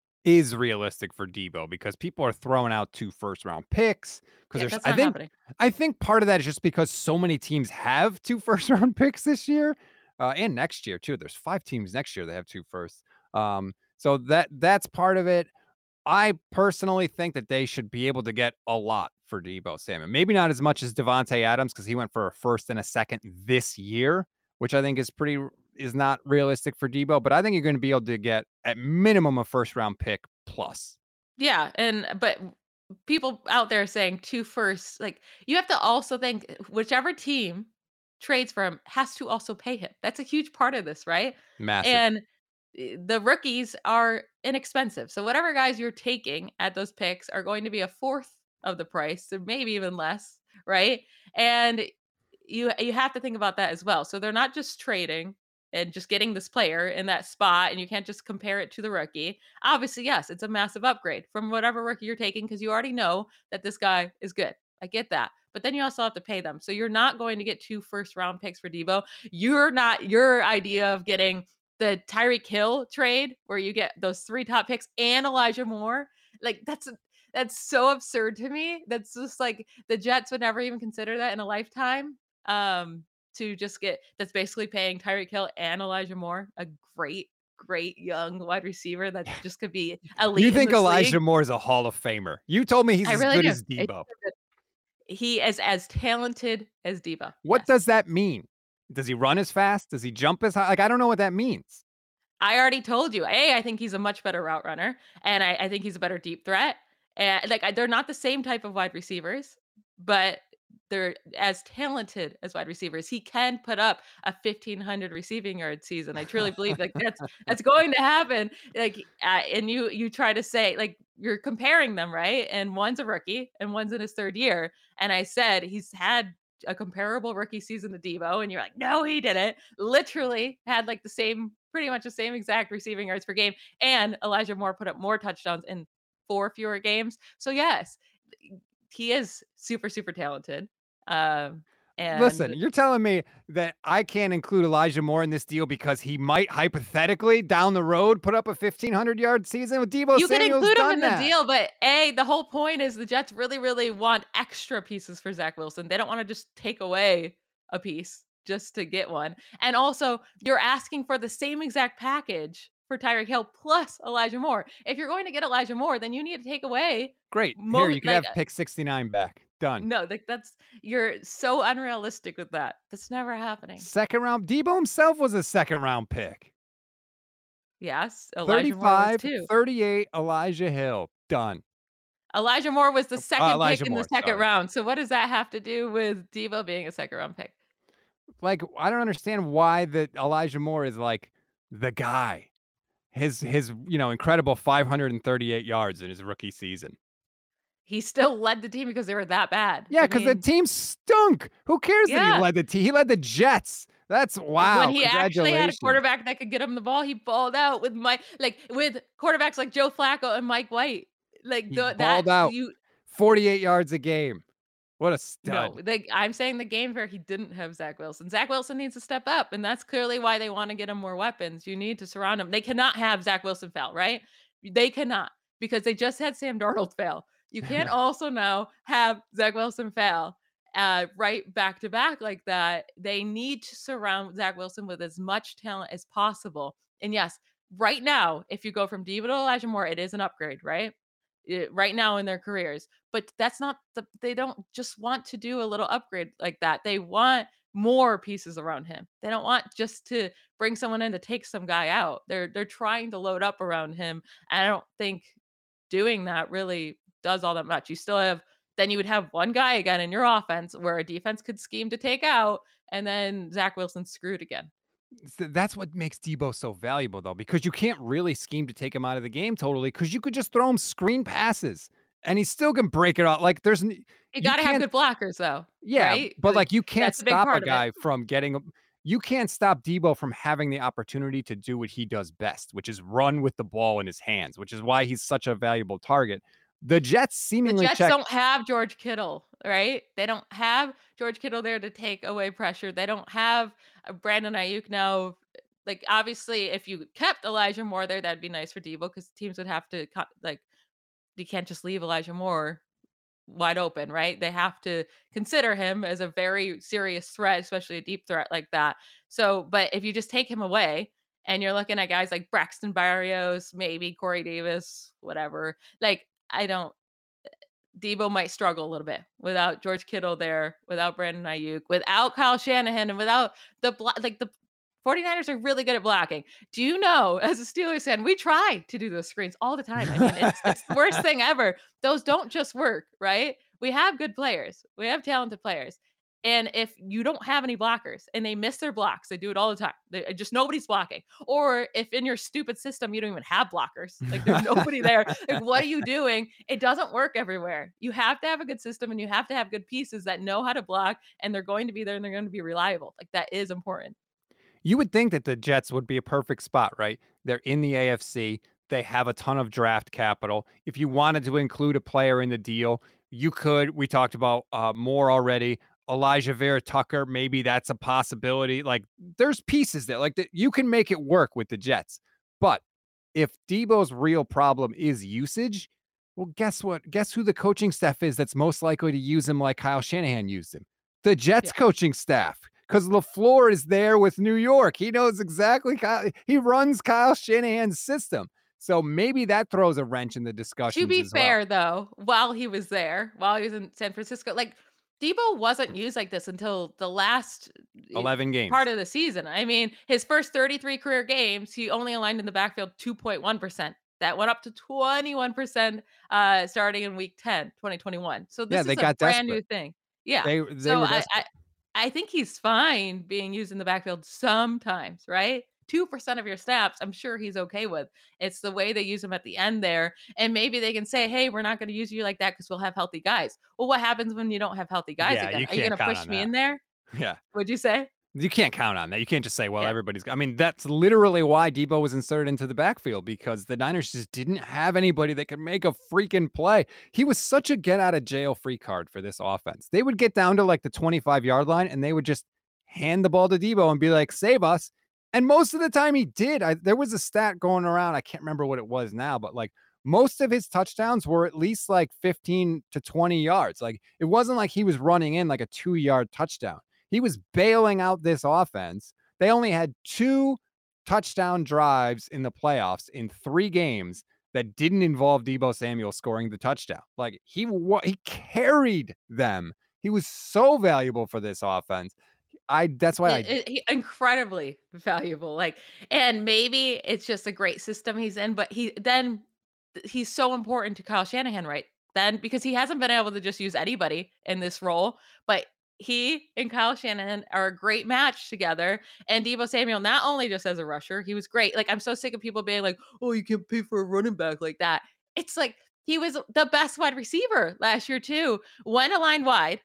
is realistic for Debo? Because people are throwing out two first round picks. Because
Yeah,
there's
that's
I
not
think
happening.
I think part of that is just because so many teams have two first round picks this year. Uh, and next year too. There's five teams next year that have two firsts. Um, so that that's part of it. I personally think that they should be able to get a lot for Debo Samuel. Maybe not as much as Devontae Adams because he went for a first and a second this year, which I think is pretty is not realistic for Debo. But I think you're going to be able to get at minimum a first round pick plus.
Yeah, and but people out there saying two firsts, like you have to also think eh, whichever team trades for him has to also pay him. That's a huge part of this, right?
Massive.
And eh, the rookies are inexpensive. So whatever guys you're taking at those picks are going to be a fourth of the price, or maybe even less, right? And you you have to think about that as well. So they're not just trading and just getting this player in that spot, and you can't just compare it to the rookie. Obviously, yes, it's a massive upgrade from whatever rookie you're taking because you already know that this guy is good. I get that. But then you also have to pay them. So you're not going to get two first round picks for Debo. You're not your idea of getting the Tyreek Hill trade where you get those three top picks and Elijah Moore. Like that's that's so absurd to me. That's just like the Jets would never even consider that in a lifetime. Um, to just get that's basically paying Tyreek Hill and Elijah Moore, a great, great young wide receiver that just could be
You
elite in
think
this
Elijah
league.
Moore is a Hall of Famer? You told me he's
I
as
really
good
do.
as
It's
Debo.
so good. He is as talented as Debo.
What
Yes.
does that mean? Does he run as fast? Does he jump as high? Like I don't know what that means.
I already told you. A, I think he's a much better route runner, and I, I think he's a better deep threat. And like I, they're not the same type of wide receivers, but they're as talented as wide receivers. He can put up a fifteen hundred receiving yard season. I truly believe like that's that's going to happen. Like, uh, and you you try to say like you're comparing them, right? And one's a rookie and one's in his third year. And I said he's had a comparable rookie season to Debo, and you're like, no, he didn't. Literally had like the same, pretty much the same exact receiving yards per game. And Elijah Moore put up more touchdowns in four fewer games. So yes, he is super, super talented. Um,
Listen,
and
you're telling me that I can't include Elijah Moore in this deal because he might hypothetically down the road put up a fifteen hundred yard season with Debo
you could
Samuel's
include him
done
in the
that.
deal, but A, the whole point is the Jets really, really want extra pieces for Zach Wilson. They don't want to just take away a piece just to get one. And also, you're asking for the same exact package for Tyreek Hill plus Elijah Moore. If you're going to get Elijah Moore, then you need to take away
Great. Here,
mo-
you can
like
have pick sixty-nine back. Done.
no, like that's you're so unrealistic with that. That's never happening.
Second round. Debo himself was a second round pick.
Yes, Elijah Moore was
thirty-five,
too.
thirty-eight, Elijah Hill. Done.
Elijah Moore was the
Uh,
second
Elijah
pick in the
Moore,
second
sorry.
round. So what does that have to do with Debo being a second round pick?
Like, I don't understand why that Elijah Moore is like the guy. His his you know incredible five hundred thirty-eight yards in his rookie season.
He still led the team because they were that bad.
Yeah,
I
because the
mean,
team stunk. Who cares that he
yeah.
led the team? He led the Jets. That's wow.
When he actually had a
Congratulations.
quarterback that could get him the ball, he balled out with my like with quarterbacks like Joe Flacco and Mike White. Like
He
the, that
balled out
you
forty-eight yards a game. What a
no,
stud.
the, I'm saying the game where he didn't have Zach Wilson. Zach Wilson needs to step up, and that's clearly why they want to get him more weapons. You need to surround him. They cannot have Zach Wilson fail, right? They cannot because they just had Sam Darnold fail. You can't also now have Zach Wilson fail uh, right back to back like that. They need to surround Zach Wilson with as much talent as possible. And yes, right now, if you go from Deebo to Elijah Moore, it is an upgrade, right? It, right now in their careers. But that's not the they don't just want to do a little upgrade like that. They want more pieces around him. They don't want just to bring someone in to take some guy out. They're they're trying to load up around him. And I don't think doing that really does all that much. You still have then you would have one guy again in your offense where a defense could scheme to take out, and then Zach Wilson's screwed again.
Th that's what makes Debo so valuable, though, because you can't really scheme to take him out of the game totally, because you could just throw him screen passes, and he still can break it out. Like, there's n
You
you
gotta have
can't
good blockers though,
yeah,
right?
but,
Like,
like, you can't
that's a big
stop a
part of it.
guy from getting a you can't stop Debo from having the opportunity to do what he does best, which is run with the ball in his hands, which is why he's such a valuable target. The Jets
The
seemingly
Jets
check
don't have George Kittle, right? They don't have George Kittle there to take away pressure. They don't have uh, Brandon Ayuk now. Like, obviously, if you kept Elijah Moore there, that'd be nice for Debo because teams would have to cut. Like, you can't just leave Elijah Moore wide open, right? They have to consider him as a very serious threat, especially a deep threat like that. So, but if you just take him away and you're looking at guys like Braxton Barrios, maybe Corey Davis, whatever, like, I don't. Debo might struggle a little bit without George Kittle there, without Brandon Ayuk, without Kyle Shanahan, and without the blo- like the 49ers are really good at blocking. Do you know, as a Steelers fan, we try to do those screens all the time. I mean, it's it's the worst thing ever. Those don't just work, right? We have good players. We have talented players. And if you don't have any blockers and they miss their blocks, they do it all the time. They, uh, just nobody's blocking. Or if in your stupid system you don't even have blockers, like there's nobody there, like what are you doing? It doesn't work everywhere. You have to have a good system and you have to have good pieces that know how to block and they're going to be there and they're going to be reliable. Like that is important.
You would think that the Jets would be a perfect spot, right? They're in the A F C. They have a ton of draft capital. If you wanted to include a player in the deal, you could. We talked about uh, Moore already. Elijah Vera Tucker, maybe that's a possibility. Like, there's pieces there. Like, that you can make it work with the Jets. But if Debo's real problem is usage, well, guess what? Guess who the coaching staff is that's most likely to use him like Kyle Shanahan used him? The Jets
Yeah.
coaching staff, because LaFleur is there with New York. He knows exactly Kyle, he runs Kyle Shanahan's system. So maybe that throws a wrench in the
To
discussions
be
as well.
fair, though, while he was there, while he was in San Francisco, like Debo wasn't used like this until the last eh,
eleven
part
games.
of the season. I mean, his first thirty-three career games, he only aligned in the backfield two point one percent. That went up to twenty-one percent uh, starting in week ten, twenty twenty-one. So
Yeah,
this
they
is a
got
brand
desperate.
new thing. Yeah.
They they
So
were
I, I
desperate.
I think he's fine being used in the backfield sometimes, right? two percent of your snaps, I'm sure he's okay with. It's the way they use him at the end there. And maybe they can say, hey, we're not going to use you like that because we'll have healthy guys. Well, what happens when you don't have healthy guys
Yeah,
again?
you
Are you going
can't
to
count
push
on
me
that.
in there?
Yeah.
Would you say?
You can't count on that. You can't just say, well,
Yeah.
everybody's. I mean, that's literally why Debo was inserted into the backfield, because the Niners just didn't have anybody that could make a freaking play. He was such a get out of jail free card for this offense. They would get down to like the twenty-five yard line and they would just hand the ball to Debo and be like, save us. And most of the time he did. I, there was a stat going around. I can't remember what it was now, but like most of his touchdowns were at least like fifteen to twenty yards. Like it wasn't like he was running in like a two yard touchdown. He was bailing out this offense. They only had two touchdown drives in the playoffs in three games that didn't involve Debo Samuel scoring the touchdown. Like he he carried them. He was so valuable for this offense. I that's why
It,
I
it, he- incredibly valuable. Like, and maybe it's just a great system he's in, but he then th- he's so important to Kyle Shanahan, right? Then because he hasn't been able to just use anybody in this role, but he and Kyle Shanahan are a great match together. And Debo Samuel, not only just as a rusher, he was great. Like, I'm so sick of people being like, oh, you can't pay for a running back like that. It's like he was the best wide receiver last year, too. When aligned wide,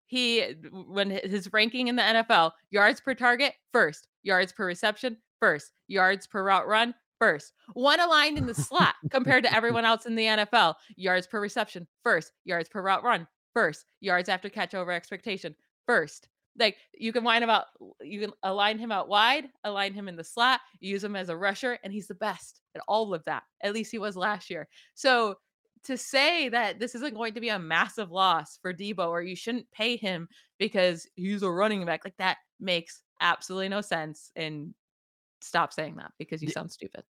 he when his ranking in the N F L, yards per target, first, yards per reception, first, yards per route run, first. One aligned in the slot compared to everyone else in the N F L, yards per reception, first, yards per route run, first, yards after catch over expectation, first. Like you can line him out, you can align him out wide, align him in the slot, use him as a rusher, and he's the best at all of that. At least he was last year. So to say that this isn't going to be a massive loss for Debo or you shouldn't pay him because he's a running back, like that makes absolutely no sense. And stop saying that because you sound stupid.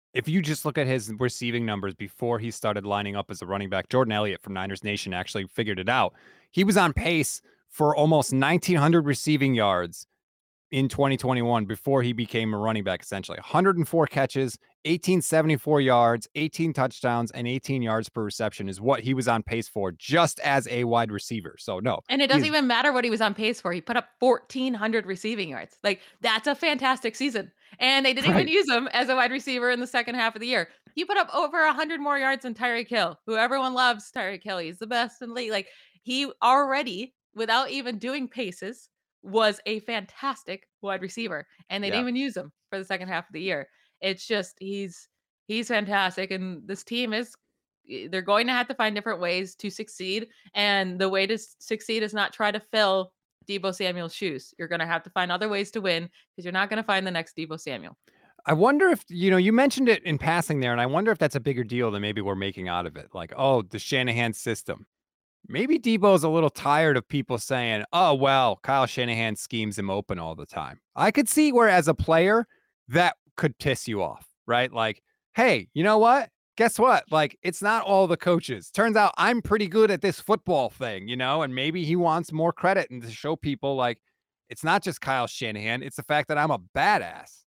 If you just look at his receiving numbers before he started lining up as a running back, Jordan Elliott from Niners Nation actually figured it out. He was on pace for almost nineteen hundred receiving yards in twenty twenty-one before he became a running back, essentially. one hundred four catches, eighteen seventy-four yards, eighteen touchdowns, and eighteen yards per reception is what he was on pace for just as a wide receiver. So, no.
And it doesn't even matter what he was on pace for. He put up fourteen hundred receiving yards. Like, that's a fantastic season. And they didn't
Right.
even use him as a wide receiver in the second half of the year. He put up over one hundred more yards than Tyreek Hill, who everyone loves. Tyreek Hill, he's the best in the league. Like, he already, without even doing paces, was a fantastic wide receiver. And they
Yeah.
didn't even use him for the second half of the year. It's just he's he's fantastic. And this team is eh, they're going to have to find different ways to succeed. And the way to s- succeed is not try to fill Debo Samuel's shoes. You're going to have to find other ways to win because you're not going to find the next Debo Samuel.
I wonder if, you know, you mentioned it in passing there, and I wonder if that's a bigger deal than maybe we're making out of it. Like, oh, the Shanahan system. Maybe Debo's a little tired of people saying, oh, well, Kyle Shanahan schemes him open all the time. I could see where, as a player, that could piss you off, right? Like, hey, you know what? Guess what? Like, it's not all the coaches. Turns out I'm pretty good at this football thing, you know, and maybe he wants more credit and to show people, like, it's not just Kyle Shanahan. It's the fact that I'm a badass.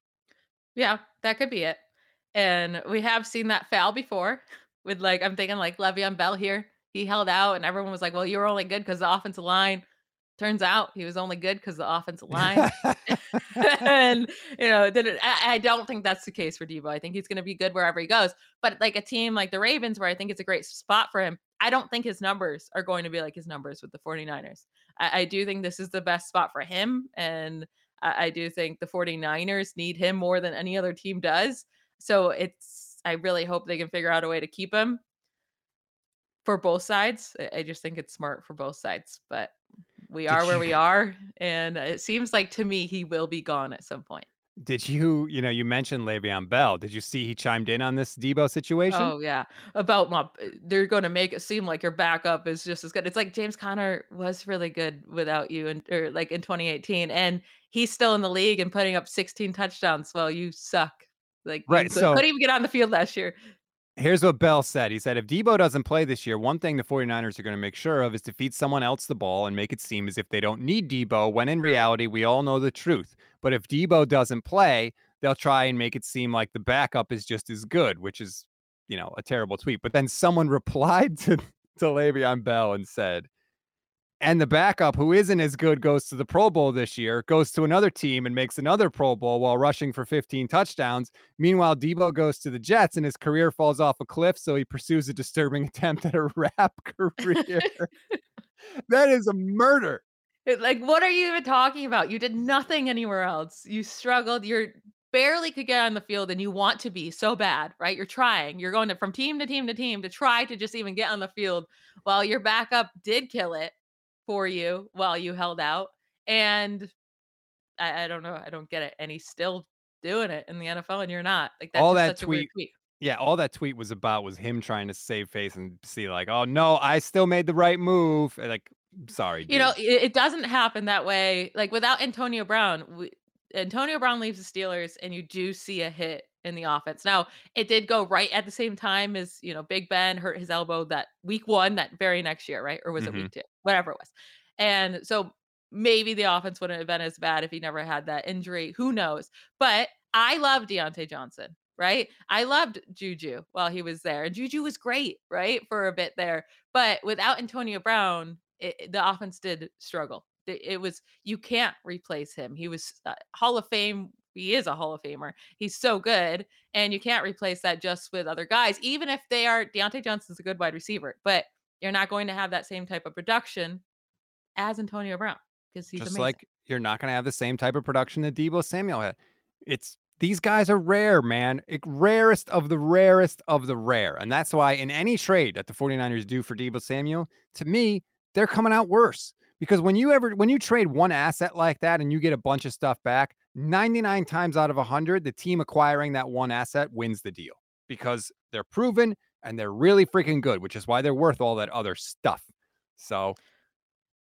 Yeah, that could be it. And we have seen that fail before with like, I'm thinking like Le'Veon Bell here. He held out and everyone was like, well, you're only good because the offensive line. Turns out he was only good because the offensive line. And, you know, did it, I, I don't think that's the case for Debo. I think he's going to be good wherever he goes. But like a team like the Ravens, where I think it's a great spot for him, I don't think his numbers are going to be like his numbers with the 49ers. I, I do think this is the best spot for him. And I, I do think the 49ers need him more than any other team does. So it's, I really hope they can figure out a way to keep him for both sides. I I just think it's smart for both sides. But we
Did
are where
you
we are, and it seems like to me he will be gone at some point.
did you, you know, you mentioned Le'Veon Bell. Did you see he chimed in on this Debo situation?
Oh, yeah. About my they're gonna make it seem like your backup is just as good. It's like James Conner was really good without you and or like in twenty eighteen, and he's still in the league and putting up sixteen touchdowns. Well, you suck. Like you
Right.
cou-
So
couldn't even get on the field last year.
here's what Bell said. He said, if Debo doesn't play this year, one thing the 49ers are going to make sure of is to feed someone else the ball and make it seem as if they don't need Debo, when in reality, we all know the truth. But if Debo doesn't play, they'll try and make it seem like the backup is just as good, which is, you know, a terrible tweet. But then someone replied to, to Le'Veon Bell and said, and the backup, who isn't as good, goes to the Pro Bowl this year, goes to another team and makes another Pro Bowl while rushing for fifteen touchdowns. Meanwhile, Debo goes to the Jets and his career falls off a cliff, so he pursues a disturbing attempt at a rap career. That is a murder.
It like, what are you even talking about? You did nothing anywhere else. You struggled. You're barely could get on the field and you want to be so bad, right? You're trying. You're going to, from team to team to team to try to just even get on the field while your backup did kill it for you while you held out. And I, I don't know. I don't get it. And he's still doing it in the N F L and you're not. Like that's
All
just
that
such a weird
tweet,
tweet.
yeah, all that tweet was about was him trying to save face and see, like, oh no, I still made the right move. And, like, sorry,
You know,
dude.
it, it doesn't happen that way. Like without Antonio Brown, we, Antonio Brown leaves the Steelers, and you do see a hit in the offense. Now, it did go right at the same time as you know, Big Ben hurt his elbow that week one, that very next year, right? Or was it
hmm
week two? Whatever it was. And so maybe the offense wouldn't have been as bad if he never had that injury. Who knows? But I love Deontay Johnson. Right. I loved Juju while he was there. And Juju was great, right? For a bit there. But without Antonio Brown, it, it- the offense did struggle. It, it was you can't replace him. He was uh, Hall of Fame. He is a Hall of Famer. He's so good, and you can't replace that just with other guys. Even if they are Deontay Johnson's a good wide receiver, but you're not going to have that same type of production as Antonio Brown because he's
Just
amazing.
like you're not going to have the same type of production that Debo Samuel had. It's these guys are rare, man. It, rarest of the rarest of the rare. And that's why in any trade that the 49ers do for Debo Samuel, to me, they're coming out worse. Because when you ever when you trade one asset like that and you get a bunch of stuff back, ninety-nine times out of one hundred, the team acquiring that one asset wins the deal because they're proven and they're really freaking good, which is why they're worth all that other stuff. So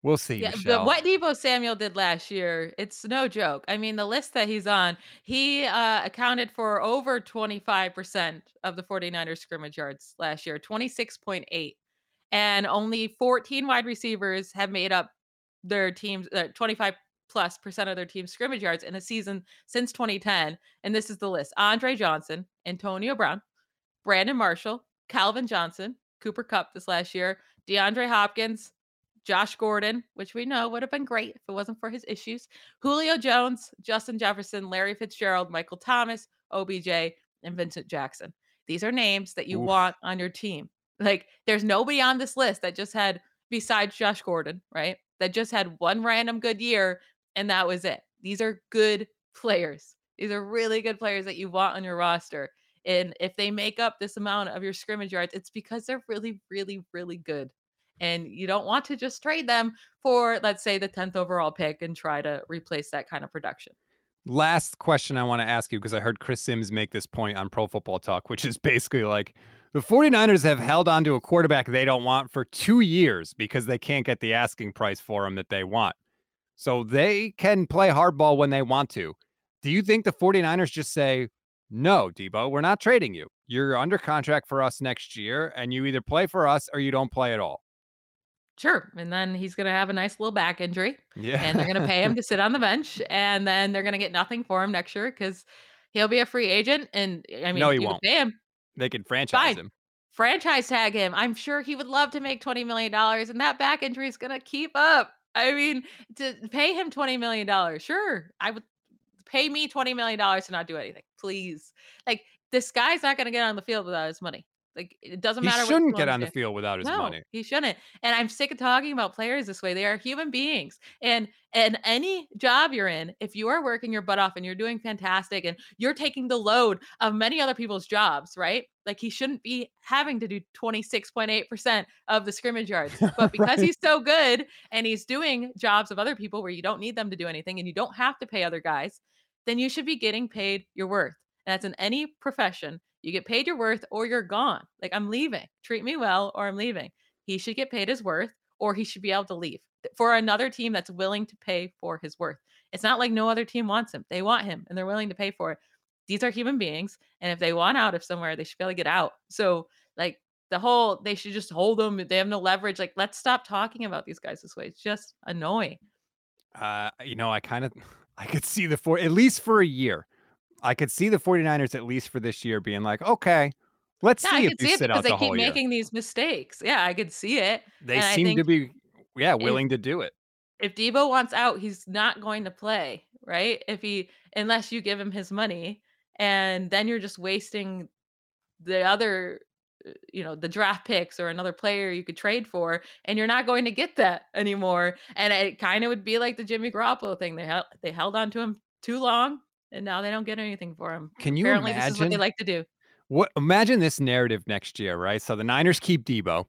We'll see,
Yeah, but
Michelle.
what Deebo Samuel did last year, it's no joke. I mean, the list that he's on, he uh, accounted for over twenty-five percent of the 49ers scrimmage yards last year, twenty-six point eight. And only fourteen wide receivers have made up their teams, uh, twenty-five plus percent of their team's scrimmage yards in a season since twenty ten. And this is the list: Andre Johnson, Antonio Brown, Brandon Marshall, Calvin Johnson, Cooper Kupp this last year, DeAndre Hopkins, Josh Gordon, which we know would have been great if it wasn't for his issues, Julio Jones, Justin Jefferson, Larry Fitzgerald, Michael Thomas, O B J, and Vincent Jackson. These are names that you
Oof.
want on your team. Like, there's nobody on this list that just had, besides Josh Gordon, right? That just had one random good year and that was it. These are good players. These are really good players that you want on your roster. And if they make up this amount of your scrimmage yards, it's because they're really, really, really good. And you don't want to just trade them for, let's say, the tenth overall pick and try to replace that kind of production.
Last question I want to ask you, because I heard Chris Sims make this point on Pro Football Talk, which is basically like the 49ers have held on to a quarterback they don't want for two years because they can't get the asking price for him that they want. So they can play hardball when they want to. Do you think the 49ers just say, no, Deebo, we're not trading you. You're under contract for us next year, and you either play for us or you don't play at all?
Sure. And then he's going to have a nice little back injury and they're going to
Yeah.
pay him to sit on the bench. And then they're going to get nothing for him next year because he'll be a free agent. And I
No,
mean,
he
you could
won't.
pay him.
They can franchise
Fine.
him.
Franchise tag him. I'm sure he would love to make twenty million dollars and that back injury is going to keep up. I mean, to pay him twenty million dollars, sure. I would pay me twenty million dollars to not do anything, please. Like, this guy's not going to get on the field without his money. Like, it doesn't
He
matter what you
shouldn't get
want
on
to
the
do.
field without his
No,
money.
he shouldn't. And I'm sick of talking about players this way. They are human beings. And and any job you're in, if you are working your butt off and you're doing fantastic and you're taking the load of many other people's jobs, right? Like, he shouldn't be having to do twenty-six point eight percent of the scrimmage yards. But because
Right.
he's so good and he's doing jobs of other people where you don't need them to do anything and you don't have to pay other guys, then you should be getting paid your worth. And that's in any profession. You get paid your worth or you're gone. Like, I'm leaving. Treat me well or I'm leaving. He should get paid his worth or he should be able to leave for another team that's willing to pay for his worth. It's not like no other team wants him. They want him and they're willing to pay for it. These are human beings. And if they want out of somewhere, they should be able to get out. So, like, the whole, they should just hold them. They have no leverage. Like, let's stop talking about these guys this way. It's just annoying.
Uh, you know, I kind of I could see the four at least for a year. I could see the 49ers at least for this year being like, okay, let's
Yeah, I
see if
could
you
see it
sit
because
out
they
the
keep
whole year.
making these mistakes. Yeah, I could see it.
They
And I
seem to
think
be, yeah,
if
willing to do it.
if Deebo wants out, he's not going to play, right? If he unless you give him his money, and then you're just wasting the other, uh, you know, the draft picks or another player you could trade for, and you're not going to get that anymore. And it kind of would be like the Jimmy Garoppolo thing. They held they held on to him too long, and now they don't get anything for him.
Can you
Apparently, this is what they
imagine
like to do.
what imagine this narrative next year, right? So the Niners keep Deebo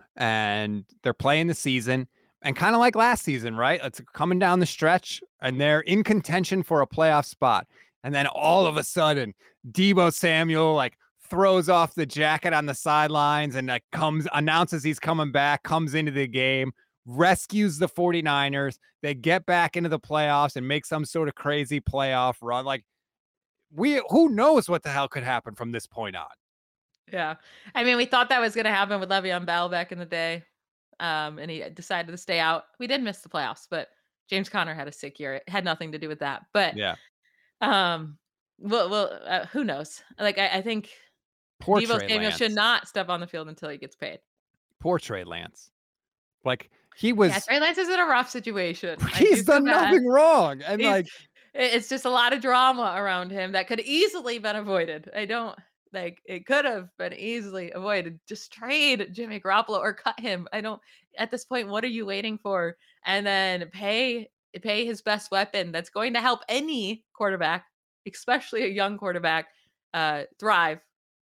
and they're playing the season and kind of like last season, right? It's coming down the stretch and they're in contention for a playoff spot. And then all of a sudden, Deebo Samuel like throws off the jacket on the sidelines and like comes announces he's coming back, comes into the game, rescues the 49ers. They get back into the playoffs and make some sort of crazy playoff run. Like, we who knows what the hell could happen from this point on.
Yeah. I mean, we thought that was going to happen with Le'Veon Bell back in the day. Um, and he decided to stay out. We did miss the playoffs, but James Conner had a sick year. It had nothing to do with that. But
Yeah.
um, well, well, uh, who knows? Like, I, I think
Poor
Deebo
Trey
Samuel should
Lance.
not step on the field until he gets paid.
Poor Trey Lance. Like, he
Yeah,
was
Trey Lance is in a rough situation. I do
he's
feel
done
bad.
nothing wrong. And
He's,
like,
it- it's just a lot of drama around him that could easily been avoided. I don't like it could have been easily avoided. Just trade Jimmy Garoppolo or cut him. I don't at this point, what are you waiting for? And then pay pay his best weapon that's going to help any quarterback, especially a young quarterback, uh, thrive.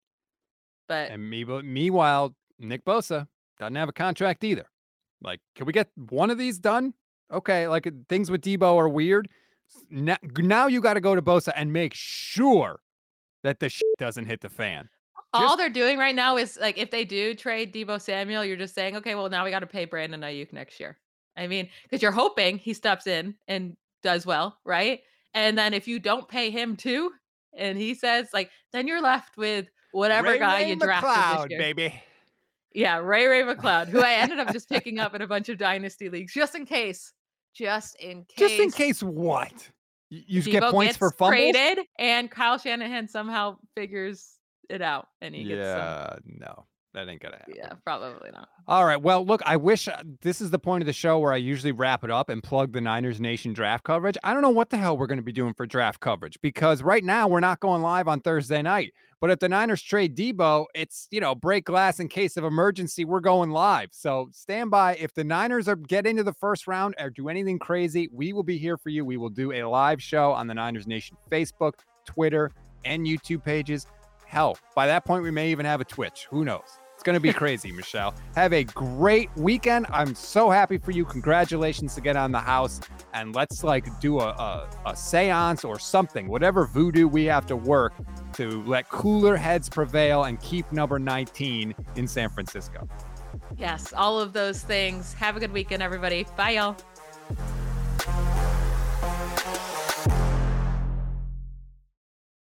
But
and me, meanwhile, Nick Bosa doesn't have a contract either. Like, can we get one of these done? Okay, like things with Deebo are weird. Now, now you got to go to Bosa and make sure that the shit doesn't hit the fan.
all
Just
they're doing right now is like if they do trade Deebo Samuel, you're just saying, okay, well now we got to pay Brandon Ayuk next year. I mean, because you're hoping he steps in and does well, right? And then if you don't pay him too, and he says like, then you're left with whatever
Ray
guy
Ray
you drafted this
McCloud,
year.
baby.
Yeah, Ray Ray McCloud, who I ended up just picking up in a bunch of dynasty leagues just in case. Just in case.
Just in case what? You, you get
Debo
points
gets
for fumbles?
traded and Kyle Shanahan somehow figures it out and he gets some.
Yeah, no, that ain't gonna happen.
Yeah, probably not.
All right. Well, look, I wish uh, this is the point of the show where I usually wrap it up and plug the Niners Nation draft coverage. I don't know what the hell we're going to be doing for draft coverage because right now we're not going live on Thursday night. But if the Niners trade Debo, it's, you know, break glass in case of emergency. We're going live. So stand by. If the Niners are get into the first round or do anything crazy, we will be here for you. We will do a live show on the Niners Nation Facebook, Twitter, and YouTube pages. Hell, by that point, we may even have a Twitch. Who knows? It's going to be crazy, Michelle. Have a great weekend. I'm so happy for you. Congratulations to get on the house. And let's like do a, a, a seance or something, whatever voodoo we have to work to let cooler heads prevail and keep number nineteen in San Francisco.
Yes, all of those things. Have a good weekend, everybody. Bye, y'all.